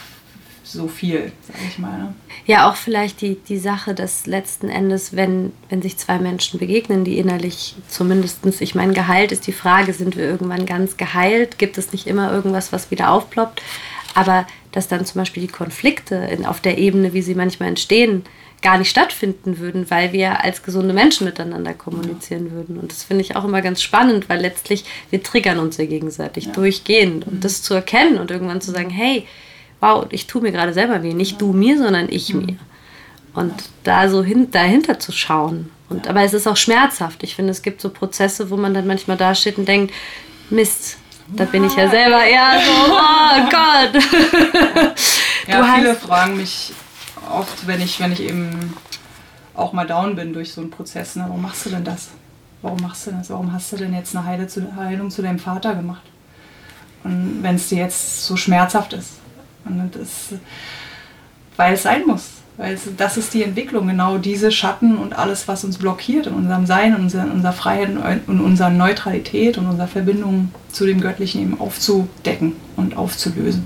so viel, sage ich mal. Ne? Ja, auch vielleicht die Sache, dass letzten Endes, wenn sich zwei Menschen begegnen, die innerlich zumindestens, ich meine, geheilt ist die Frage, sind wir irgendwann ganz geheilt? Gibt es nicht immer irgendwas, was wieder aufploppt? Aber dass dann zum Beispiel die Konflikte auf der Ebene, wie sie manchmal entstehen, gar nicht stattfinden würden, weil wir als gesunde Menschen miteinander kommunizieren würden. Und das finde ich auch immer ganz spannend, weil letztlich wir triggern uns ja gegenseitig durchgehend. Und das zu erkennen und irgendwann zu sagen, hey, wow, ich tue mir gerade selber weh. Nicht du mir, sondern ich mir. Und da so dahinter zu schauen. Aber es ist auch schmerzhaft. Ich finde, es gibt so Prozesse, wo man dann manchmal dasteht und denkt, Mist, da bin ich ja selber eher so, oh Gott. Viele fragen mich oft, wenn ich eben auch mal down bin durch so einen Prozess, ne, warum machst du denn das? Warum machst du das? Warum hast du denn jetzt eine Heilung zu deinem Vater gemacht? Und wenn es dir jetzt so schmerzhaft ist. Und weil es sein muss. Das ist die Entwicklung, genau diese Schatten und alles, was uns blockiert in unserem Sein, in unserer Freiheit und unserer Neutralität und unserer Verbindung zu dem Göttlichen eben aufzudecken und aufzulösen.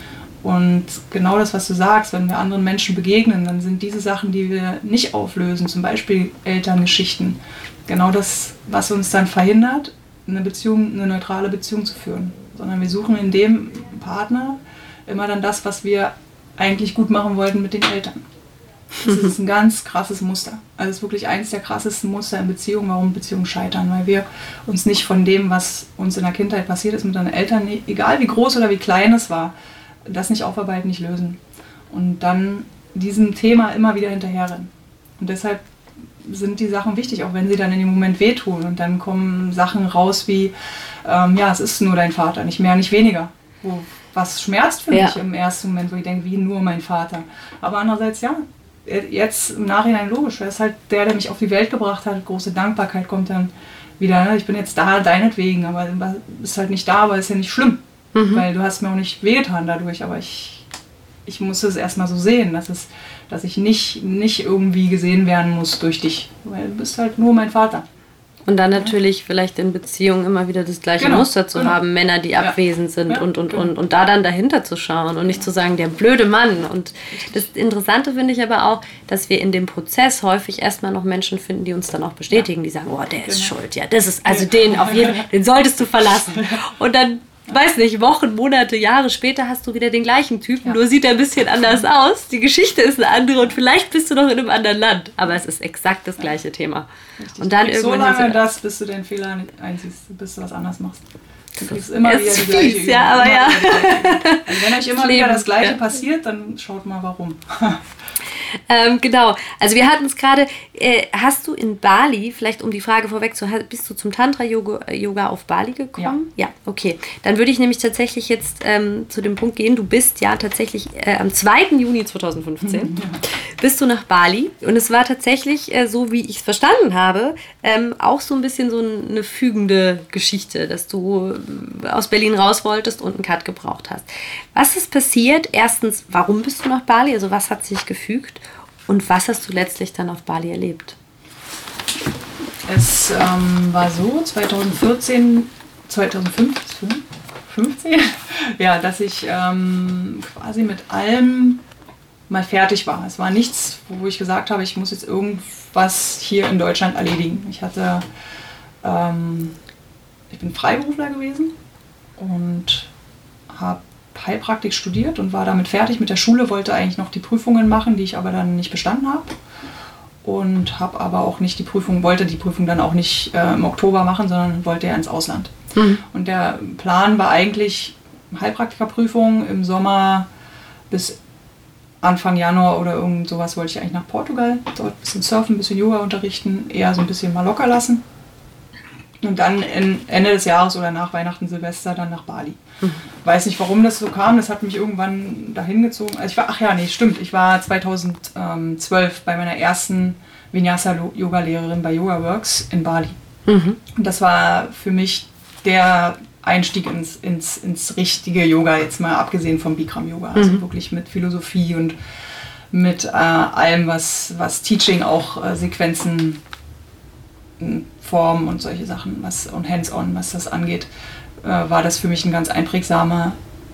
Und genau das, was du sagst, wenn wir anderen Menschen begegnen, dann sind diese Sachen, die wir nicht auflösen, zum Beispiel Elterngeschichten, genau das, was uns dann verhindert, eine neutrale Beziehung zu führen. Sondern wir suchen in dem Partner immer dann das, was wir eigentlich gut machen wollten mit den Eltern. Das ist ein ganz krasses Muster. Also es ist wirklich eines der krassesten Muster in Beziehungen, warum Beziehungen scheitern, weil wir uns nicht von dem, was uns in der Kindheit passiert ist mit unseren Eltern, egal wie groß oder wie klein es war, das nicht aufarbeiten, nicht lösen. Und dann diesem Thema immer wieder hinterherrennen. Und deshalb sind die Sachen wichtig, auch wenn sie dann in dem Moment wehtun. Und dann kommen Sachen raus wie, es ist nur dein Vater, nicht mehr, nicht weniger. Was schmerzt für mich im ersten Moment, wo ich denke, wie nur mein Vater. Aber andererseits, jetzt im Nachhinein logisch, er ist halt der mich auf die Welt gebracht hat. Große Dankbarkeit kommt dann wieder. Ne? Ich bin jetzt da, deinetwegen, aber ist halt nicht da, aber ist ja nicht schlimm. Weil du hast mir auch nicht wehgetan dadurch, aber ich muss es erstmal so sehen, dass ich nicht irgendwie gesehen werden muss durch dich, weil du bist halt nur mein Vater. Und dann natürlich vielleicht in Beziehungen immer wieder das gleiche Muster zu haben, Männer, die abwesend sind und da dann dahinter zu schauen und nicht zu sagen, der blöde Mann. Und das Interessante finde ich aber auch, dass wir in dem Prozess häufig erstmal noch Menschen finden, die uns dann auch bestätigen, die sagen, oh, der ist schuld, das ist, also den auf jeden Fall, den solltest du verlassen. Und dann, weiß nicht, Wochen, Monate, Jahre später hast du wieder den gleichen Typen, nur sieht er ein bisschen anders aus. Die Geschichte ist eine andere und vielleicht bist du noch in einem anderen Land. Aber es ist exakt das gleiche Thema. Richtig. Und dann irgendwann so lange bis du den Fehler einziehst, bis du was anders machst. Du kriegst immer wieder die gleiche Übung. Ja, aber ja. Also wenn euch immer wieder das Gleiche passiert, dann schaut mal warum. Genau, also wir hatten es gerade, hast du in Bali, vielleicht um die Frage vorweg zu, bist du zum Tantra-Yoga auf Bali gekommen? Ja, okay. Dann würde ich nämlich tatsächlich jetzt zu dem Punkt gehen, du bist ja tatsächlich am 2. Juni 2015 bist du nach Bali und es war tatsächlich, so wie ich es verstanden habe, auch so ein bisschen so eine fügende Geschichte, dass du aus Berlin raus wolltest und einen Cut gebraucht hast. Was ist passiert? Erstens, warum bist du nach Bali? Also was hat sich gefügt? Und was hast du letztlich dann auf Bali erlebt? Es war so, 2015, ja, dass ich quasi mit allem mal fertig war. Es war nichts, wo ich gesagt habe, ich muss jetzt irgendwas hier in Deutschland erledigen. Ich bin Freiberufler gewesen und habe Heilpraktik studiert und war damit fertig mit der Schule, wollte eigentlich noch die Prüfungen machen, die ich aber dann nicht bestanden habe. Und habe aber auch nicht wollte die Prüfung dann auch nicht im Oktober machen, sondern wollte ja ins Ausland. Und der Plan war eigentlich Heilpraktikerprüfung im Sommer bis Anfang Januar oder irgend sowas wollte ich eigentlich nach Portugal, dort ein bisschen surfen, ein bisschen Yoga unterrichten, eher so ein bisschen mal locker lassen. Und dann Ende des Jahres oder nach Weihnachten, Silvester dann nach Bali. Weiß nicht, warum das so kam, das hat mich irgendwann dahin gezogen. Also ich war 2012 bei meiner ersten Vinyasa-Yoga-Lehrerin bei YogaWorks in Bali. Und das war für mich der Einstieg ins richtige Yoga, jetzt mal abgesehen vom Bikram-Yoga. Also wirklich mit Philosophie und mit allem, was Teaching auch Sequenzen, Formen und solche Sachen, und Hands-on, was das angeht, war das für mich eine ganz einprägsame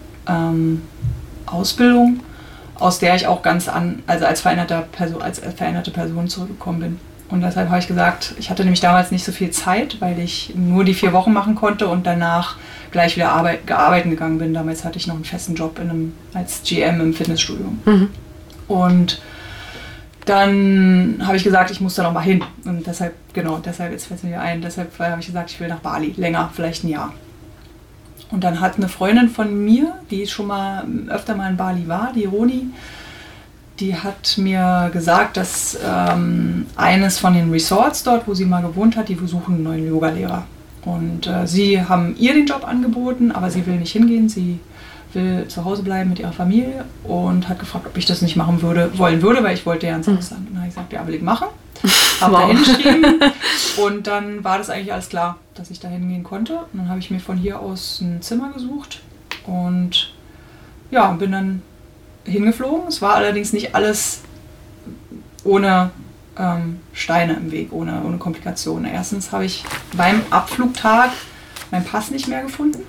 Ausbildung, aus der ich auch als veränderte Person zurückgekommen bin. Und deshalb habe ich gesagt, ich hatte nämlich damals nicht so viel Zeit, weil ich nur die 4 Wochen machen konnte und danach gleich wieder arbeiten gegangen bin. Damals hatte ich noch einen festen Job als GM im Fitnessstudio. Und dann habe ich gesagt, ich muss da noch mal hin. Und deshalb, jetzt fällt es mir ein, deshalb habe ich gesagt, ich will nach Bali, länger, vielleicht ein Jahr. Und dann hat eine Freundin von mir, die schon mal öfter mal in Bali war, die Roni, die hat mir gesagt, dass eines von den Resorts dort, wo sie mal gewohnt hat, die suchen einen neuen Yogalehrer. Und sie haben ihr den Job angeboten, aber sie will nicht hingehen. Sie will zu Hause bleiben mit ihrer Familie und hat gefragt, ob ich das nicht machen wollen würde, weil ich wollte ja ins Ausland. Und dann habe ich gesagt, ja, will ich machen. Habe da hingeschrieben und dann war das eigentlich alles klar, dass ich da hingehen konnte. Und dann habe ich mir von hier aus ein Zimmer gesucht und ja, bin dann hingeflogen. Es war allerdings nicht alles ohne Steine im Weg, ohne Komplikationen. Erstens habe ich beim Abflugtag meinen Pass nicht mehr gefunden.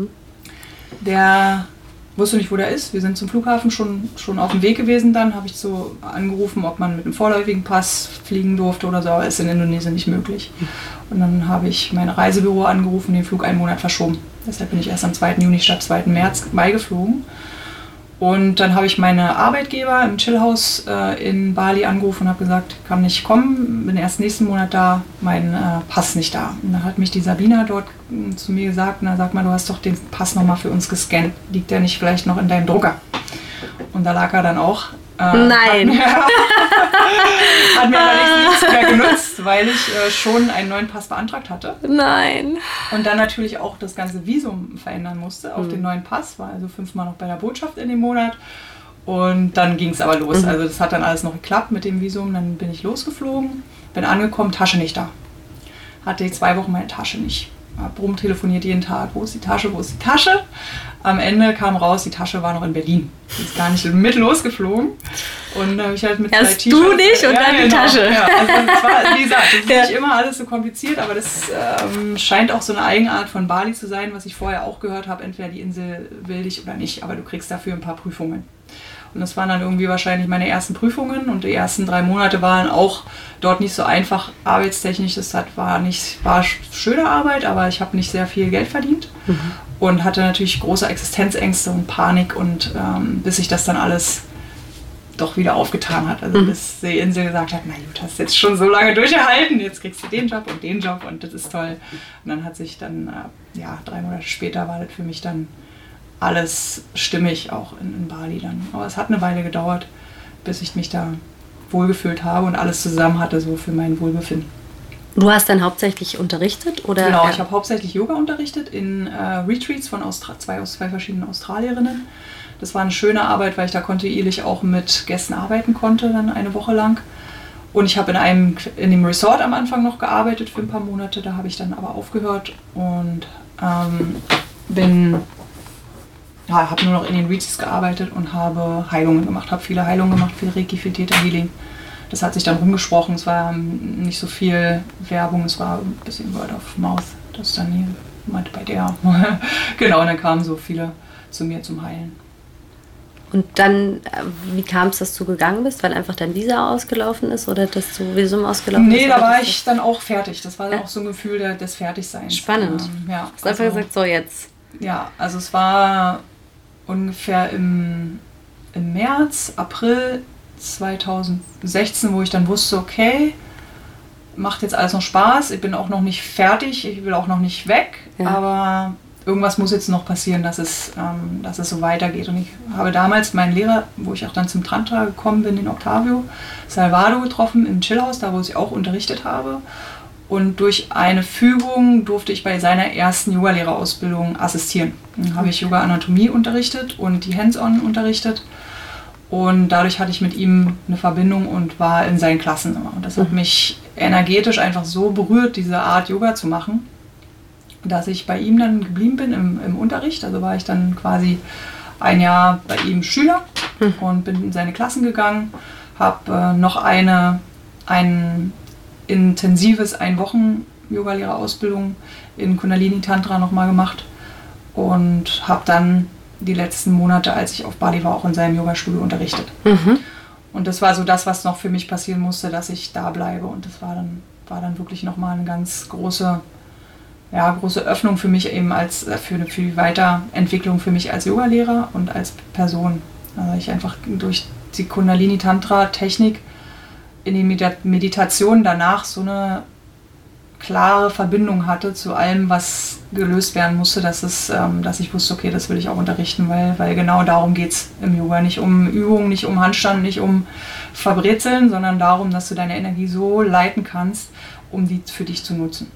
Der wusste nicht, wo der ist. Wir sind zum Flughafen schon auf dem Weg gewesen. Dann habe ich so angerufen, ob man mit einem vorläufigen Pass fliegen durfte oder so. Aber ist in Indonesien nicht möglich. Und dann habe ich mein Reisebüro angerufen, den Flug einen Monat verschoben. Deshalb bin ich erst am 2. Juni statt 2. Mai geflogen. Und dann habe ich meine Arbeitgeber im Chillhaus in Bali angerufen und habe gesagt, kann nicht kommen, bin erst nächsten Monat da, mein Pass nicht da. Und dann hat mich die Sabina dort zu mir gesagt, na sag mal, du hast doch den Pass nochmal für uns gescannt, liegt der nicht vielleicht noch in deinem Drucker? Und da lag er dann auch. Nein! Hat mir allerdings nichts mehr genutzt, weil ich schon einen neuen Pass beantragt hatte. Nein! Und dann natürlich auch das ganze Visum verändern musste auf den neuen Pass, war also 5-mal noch bei der Botschaft in dem Monat. Und dann ging es aber los. Also das hat dann alles noch geklappt mit dem Visum. Dann bin ich losgeflogen, bin angekommen, Tasche nicht da. Hatte 2 Wochen meine Tasche nicht. Hab rumtelefoniert jeden Tag, wo ist die Tasche, wo ist die Tasche? Am Ende kam raus, die Tasche war noch in Berlin. Die ist gar nicht mit losgeflogen. Und habe ich halt mit 2 T-Shirts. Du nicht und dann die Tasche. Ja, also das war, wie gesagt, das ist nicht immer alles so kompliziert, aber das scheint auch so eine Eigenart von Bali zu sein, was ich vorher auch gehört habe. Entweder die Insel will dich oder nicht, aber du kriegst dafür ein paar Prüfungen. Und das waren dann irgendwie wahrscheinlich meine ersten Prüfungen und die ersten 3 Monate waren auch dort nicht so einfach arbeitstechnisch. Das war schöne Arbeit, aber ich habe nicht sehr viel Geld verdient und hatte natürlich große Existenzängste und Panik und bis sich das dann alles doch wieder aufgetan hat. Also bis die Insel gesagt hat, na gut, hast jetzt schon so lange durchgehalten, jetzt kriegst du den Job und das ist toll. Und dann hat sich dann, 3 Monate später war das für mich dann alles stimmig, auch in Bali dann. Aber es hat eine Weile gedauert, bis ich mich da wohlgefühlt habe und alles zusammen hatte, so für mein Wohlbefinden. Du hast dann hauptsächlich unterrichtet? Oder? Genau, ich habe hauptsächlich Yoga unterrichtet in Retreats von zwei verschiedenen Australierinnen. Das war eine schöne Arbeit, weil ich da kontinuierlich auch mit Gästen arbeiten konnte, dann eine Woche lang. Und ich habe in dem Resort am Anfang noch gearbeitet für ein paar Monate, da habe ich dann aber aufgehört und habe nur noch in den Retreats gearbeitet und habe Heilungen gemacht, habe viele Heilungen gemacht, viel Reiki, viel Theta Healing. Das hat sich dann rumgesprochen, es war nicht so viel Werbung, es war ein bisschen Word of Mouth, das dann hier meinte bei der. Genau, und dann kamen so viele zu mir zum Heilen. Und dann, wie kam es, dass du gegangen bist? Weil einfach dein Visa ausgelaufen ist oder dass du Visum ausgelaufen ist? Nee, da war ich dann auch fertig. Das war dann auch so ein Gefühl des Fertigseins. Spannend. Ja, hast einfach gesagt, so jetzt. Ja, also es war ungefähr im März, April 2016, wo ich dann wusste, okay, macht jetzt alles noch Spaß, ich bin auch noch nicht fertig, ich will auch noch nicht weg, aber irgendwas muss jetzt noch passieren, dass es so weitergeht. Und ich habe damals meinen Lehrer, wo ich auch dann zum Tantra gekommen bin, den Octavio Salvado, getroffen im Chillhaus, da wo ich auch unterrichtet habe. Und durch eine Fügung durfte ich bei seiner ersten Yogalehrerausbildung assistieren. Dann habe ich Yoga-Anatomie unterrichtet und die Hands-on unterrichtet. Und dadurch hatte ich mit ihm eine Verbindung und war in seinen Klassen immer. Und das hat mich energetisch einfach so berührt, diese Art Yoga zu machen, dass ich bei ihm dann geblieben bin im Unterricht. Also war ich dann quasi ein Jahr bei ihm Schüler und bin in seine Klassen gegangen, habe noch ein intensives 1 Wochen Yogalehrerausbildung in Kundalini Tantra nochmal gemacht und habe dann die letzten Monate, als ich auf Bali war, auch in seinem Yogastudio unterrichtet. Und das war so das, was noch für mich passieren musste, dass ich da bleibe. Und das war dann wirklich nochmal eine ganz große Öffnung für mich eben für die Weiterentwicklung für mich als Yogalehrer und als Person. Also ich einfach durch die Kundalini Tantra Technik in die Meditation danach so eine klare Verbindung hatte zu allem, was gelöst werden musste, dass ich wusste, okay, das will ich auch unterrichten, weil genau darum geht es im Yoga. Nicht um Übungen, nicht um Handstand, nicht um Verbrezeln, sondern darum, dass du deine Energie so leiten kannst, um die für dich zu nutzen.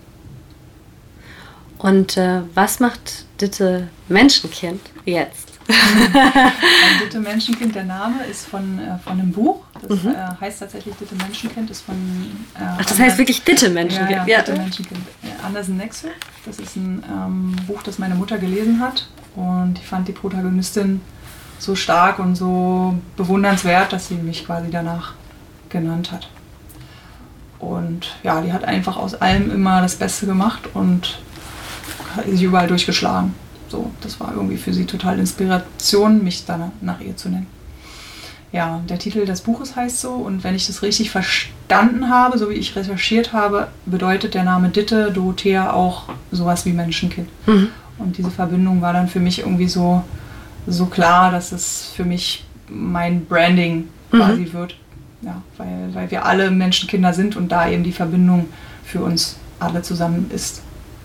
Und was macht Ditte Menschenkind jetzt? Ditte Menschenkind, der Name ist von einem Buch. Das heißt tatsächlich Ditte Menschenkind, ist von... Ach, das heißt wirklich Ditte Menschenkind? Ja, Ditte Menschenkind. Andersen Nexö. Das ist ein Buch, das meine Mutter gelesen hat. Und ich fand die Protagonistin so stark und so bewundernswert, dass sie mich quasi danach genannt hat. Und ja, die hat einfach aus allem immer das Beste gemacht und sich überall durchgeschlagen. So, das war irgendwie für sie total Inspiration, mich dann nach ihr zu nennen. Ja, der Titel des Buches heißt so, und wenn ich das richtig verstanden habe, so wie ich recherchiert habe, bedeutet der Name Ditte Dorothea auch sowas wie Menschenkind. Und diese Verbindung war dann für mich irgendwie so klar, dass es für mich mein Branding quasi wird. Ja, weil wir alle Menschenkinder sind und da eben die Verbindung für uns alle zusammen ist.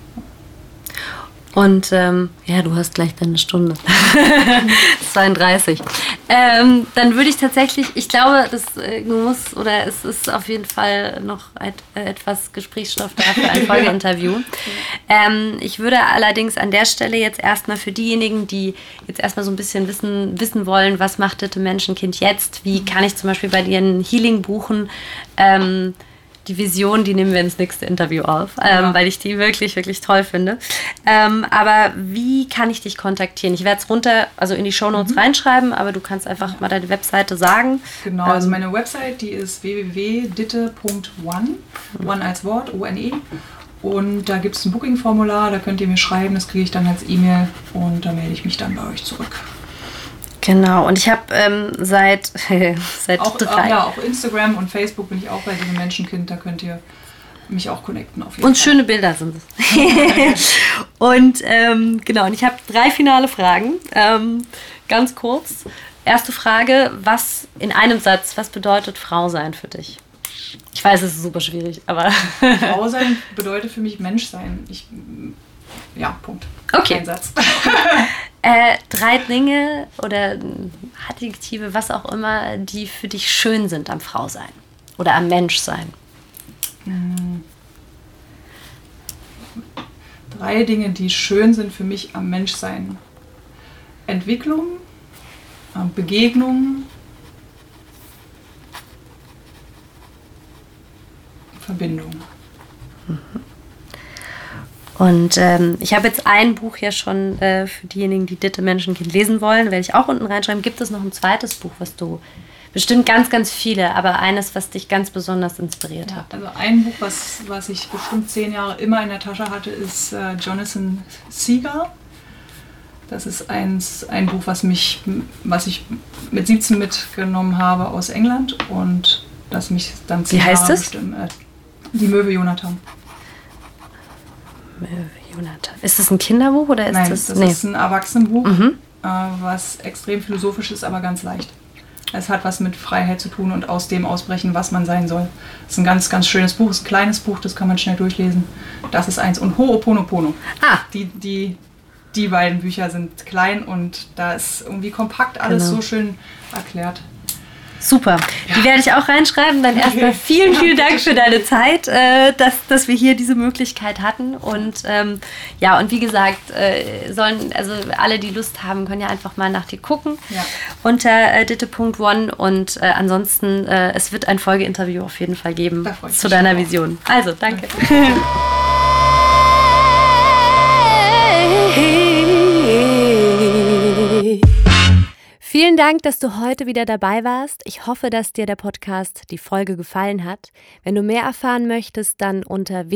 Und du hast gleich deine Stunde. 32. Dann würde ich tatsächlich, ich glaube, es ist auf jeden Fall noch etwas Gesprächsstoff da für ein Folgeinterview. Ich würde allerdings an der Stelle jetzt erstmal für diejenigen, die jetzt erstmal so ein bisschen wissen wollen, was macht Ditte Menschenkind jetzt, wie kann ich zum Beispiel bei dir ein Healing buchen, die Vision, die nehmen wir ins nächste Interview auf, weil ich die wirklich, wirklich toll finde. Aber wie kann ich dich kontaktieren? Ich werde es in die Shownotes reinschreiben, aber du kannst einfach mal deine Webseite sagen. Genau, also meine Website, die ist www.ditte.one, One als Wort, O-N-E. Und da gibt es ein Booking-Formular, da könnt ihr mir schreiben, das kriege ich dann als E-Mail und da melde ich mich dann bei euch zurück. Genau, und ich habe seit auch Instagram und Facebook bin ich auch bei diesem Menschenkind, da könnt ihr mich auch connecten auf jeden Fall. Und schöne Bilder sind es. Und und ich habe 3 finale Fragen, ganz kurz. Erste Frage, was bedeutet Frau sein für dich? Ich weiß, es ist super schwierig, aber... Frau sein bedeutet für mich Mensch sein. Punkt. Okay. Kein Satz. 3 Dinge oder Adjektive, was auch immer, die für dich schön sind am Frausein oder am Menschsein. 3 Dinge, die schön sind für mich am Menschsein. Entwicklung, Begegnung, Verbindung. Und ich habe jetzt ein Buch ja schon für diejenigen, die Ditte Menschenkind lesen wollen, werde ich auch unten reinschreiben. Gibt es noch ein zweites Buch, was du, bestimmt ganz, ganz viele, aber eines, was dich ganz besonders inspiriert hat? Also ein Buch, was ich bestimmt 10 Jahre immer in der Tasche hatte, ist Jonathan Seagull. Das ist ein Buch, was ich mit 17 mitgenommen habe aus England und das mich dann 10 Jahre heißt es? bestimmt. Die Möwe Jonathan. Möwe Jonathan. Ist das ein Kinderbuch oder ist Nein, das? das ist ein Erwachsenenbuch, was extrem philosophisch ist, aber ganz leicht. Es hat was mit Freiheit zu tun und aus dem ausbrechen, was man sein soll. Es ist ein ganz, ganz schönes Buch, es ist ein kleines Buch, das kann man schnell durchlesen. Das ist eins. Und Ho'oponopono. Die beiden Bücher sind klein und da ist irgendwie kompakt alles so schön erklärt. Super. Die werde ich auch reinschreiben. Dann erstmal vielen Dank für deine Zeit, dass wir hier diese Möglichkeit hatten. Und und wie gesagt, alle, die Lust haben, können ja einfach mal nach dir gucken unter ditte.one. Und ansonsten, es wird ein Folgeinterview auf jeden Fall geben zu deiner Vision. Also, danke. Vielen Dank, dass du heute wieder dabei warst. Ich hoffe, dass dir der Podcast, die Folge gefallen hat. Wenn du mehr erfahren möchtest, dann unter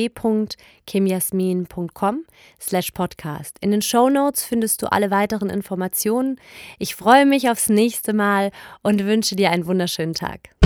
www.kimyasmin.com/podcast. In den Shownotes findest du alle weiteren Informationen. Ich freue mich aufs nächste Mal und wünsche dir einen wunderschönen Tag.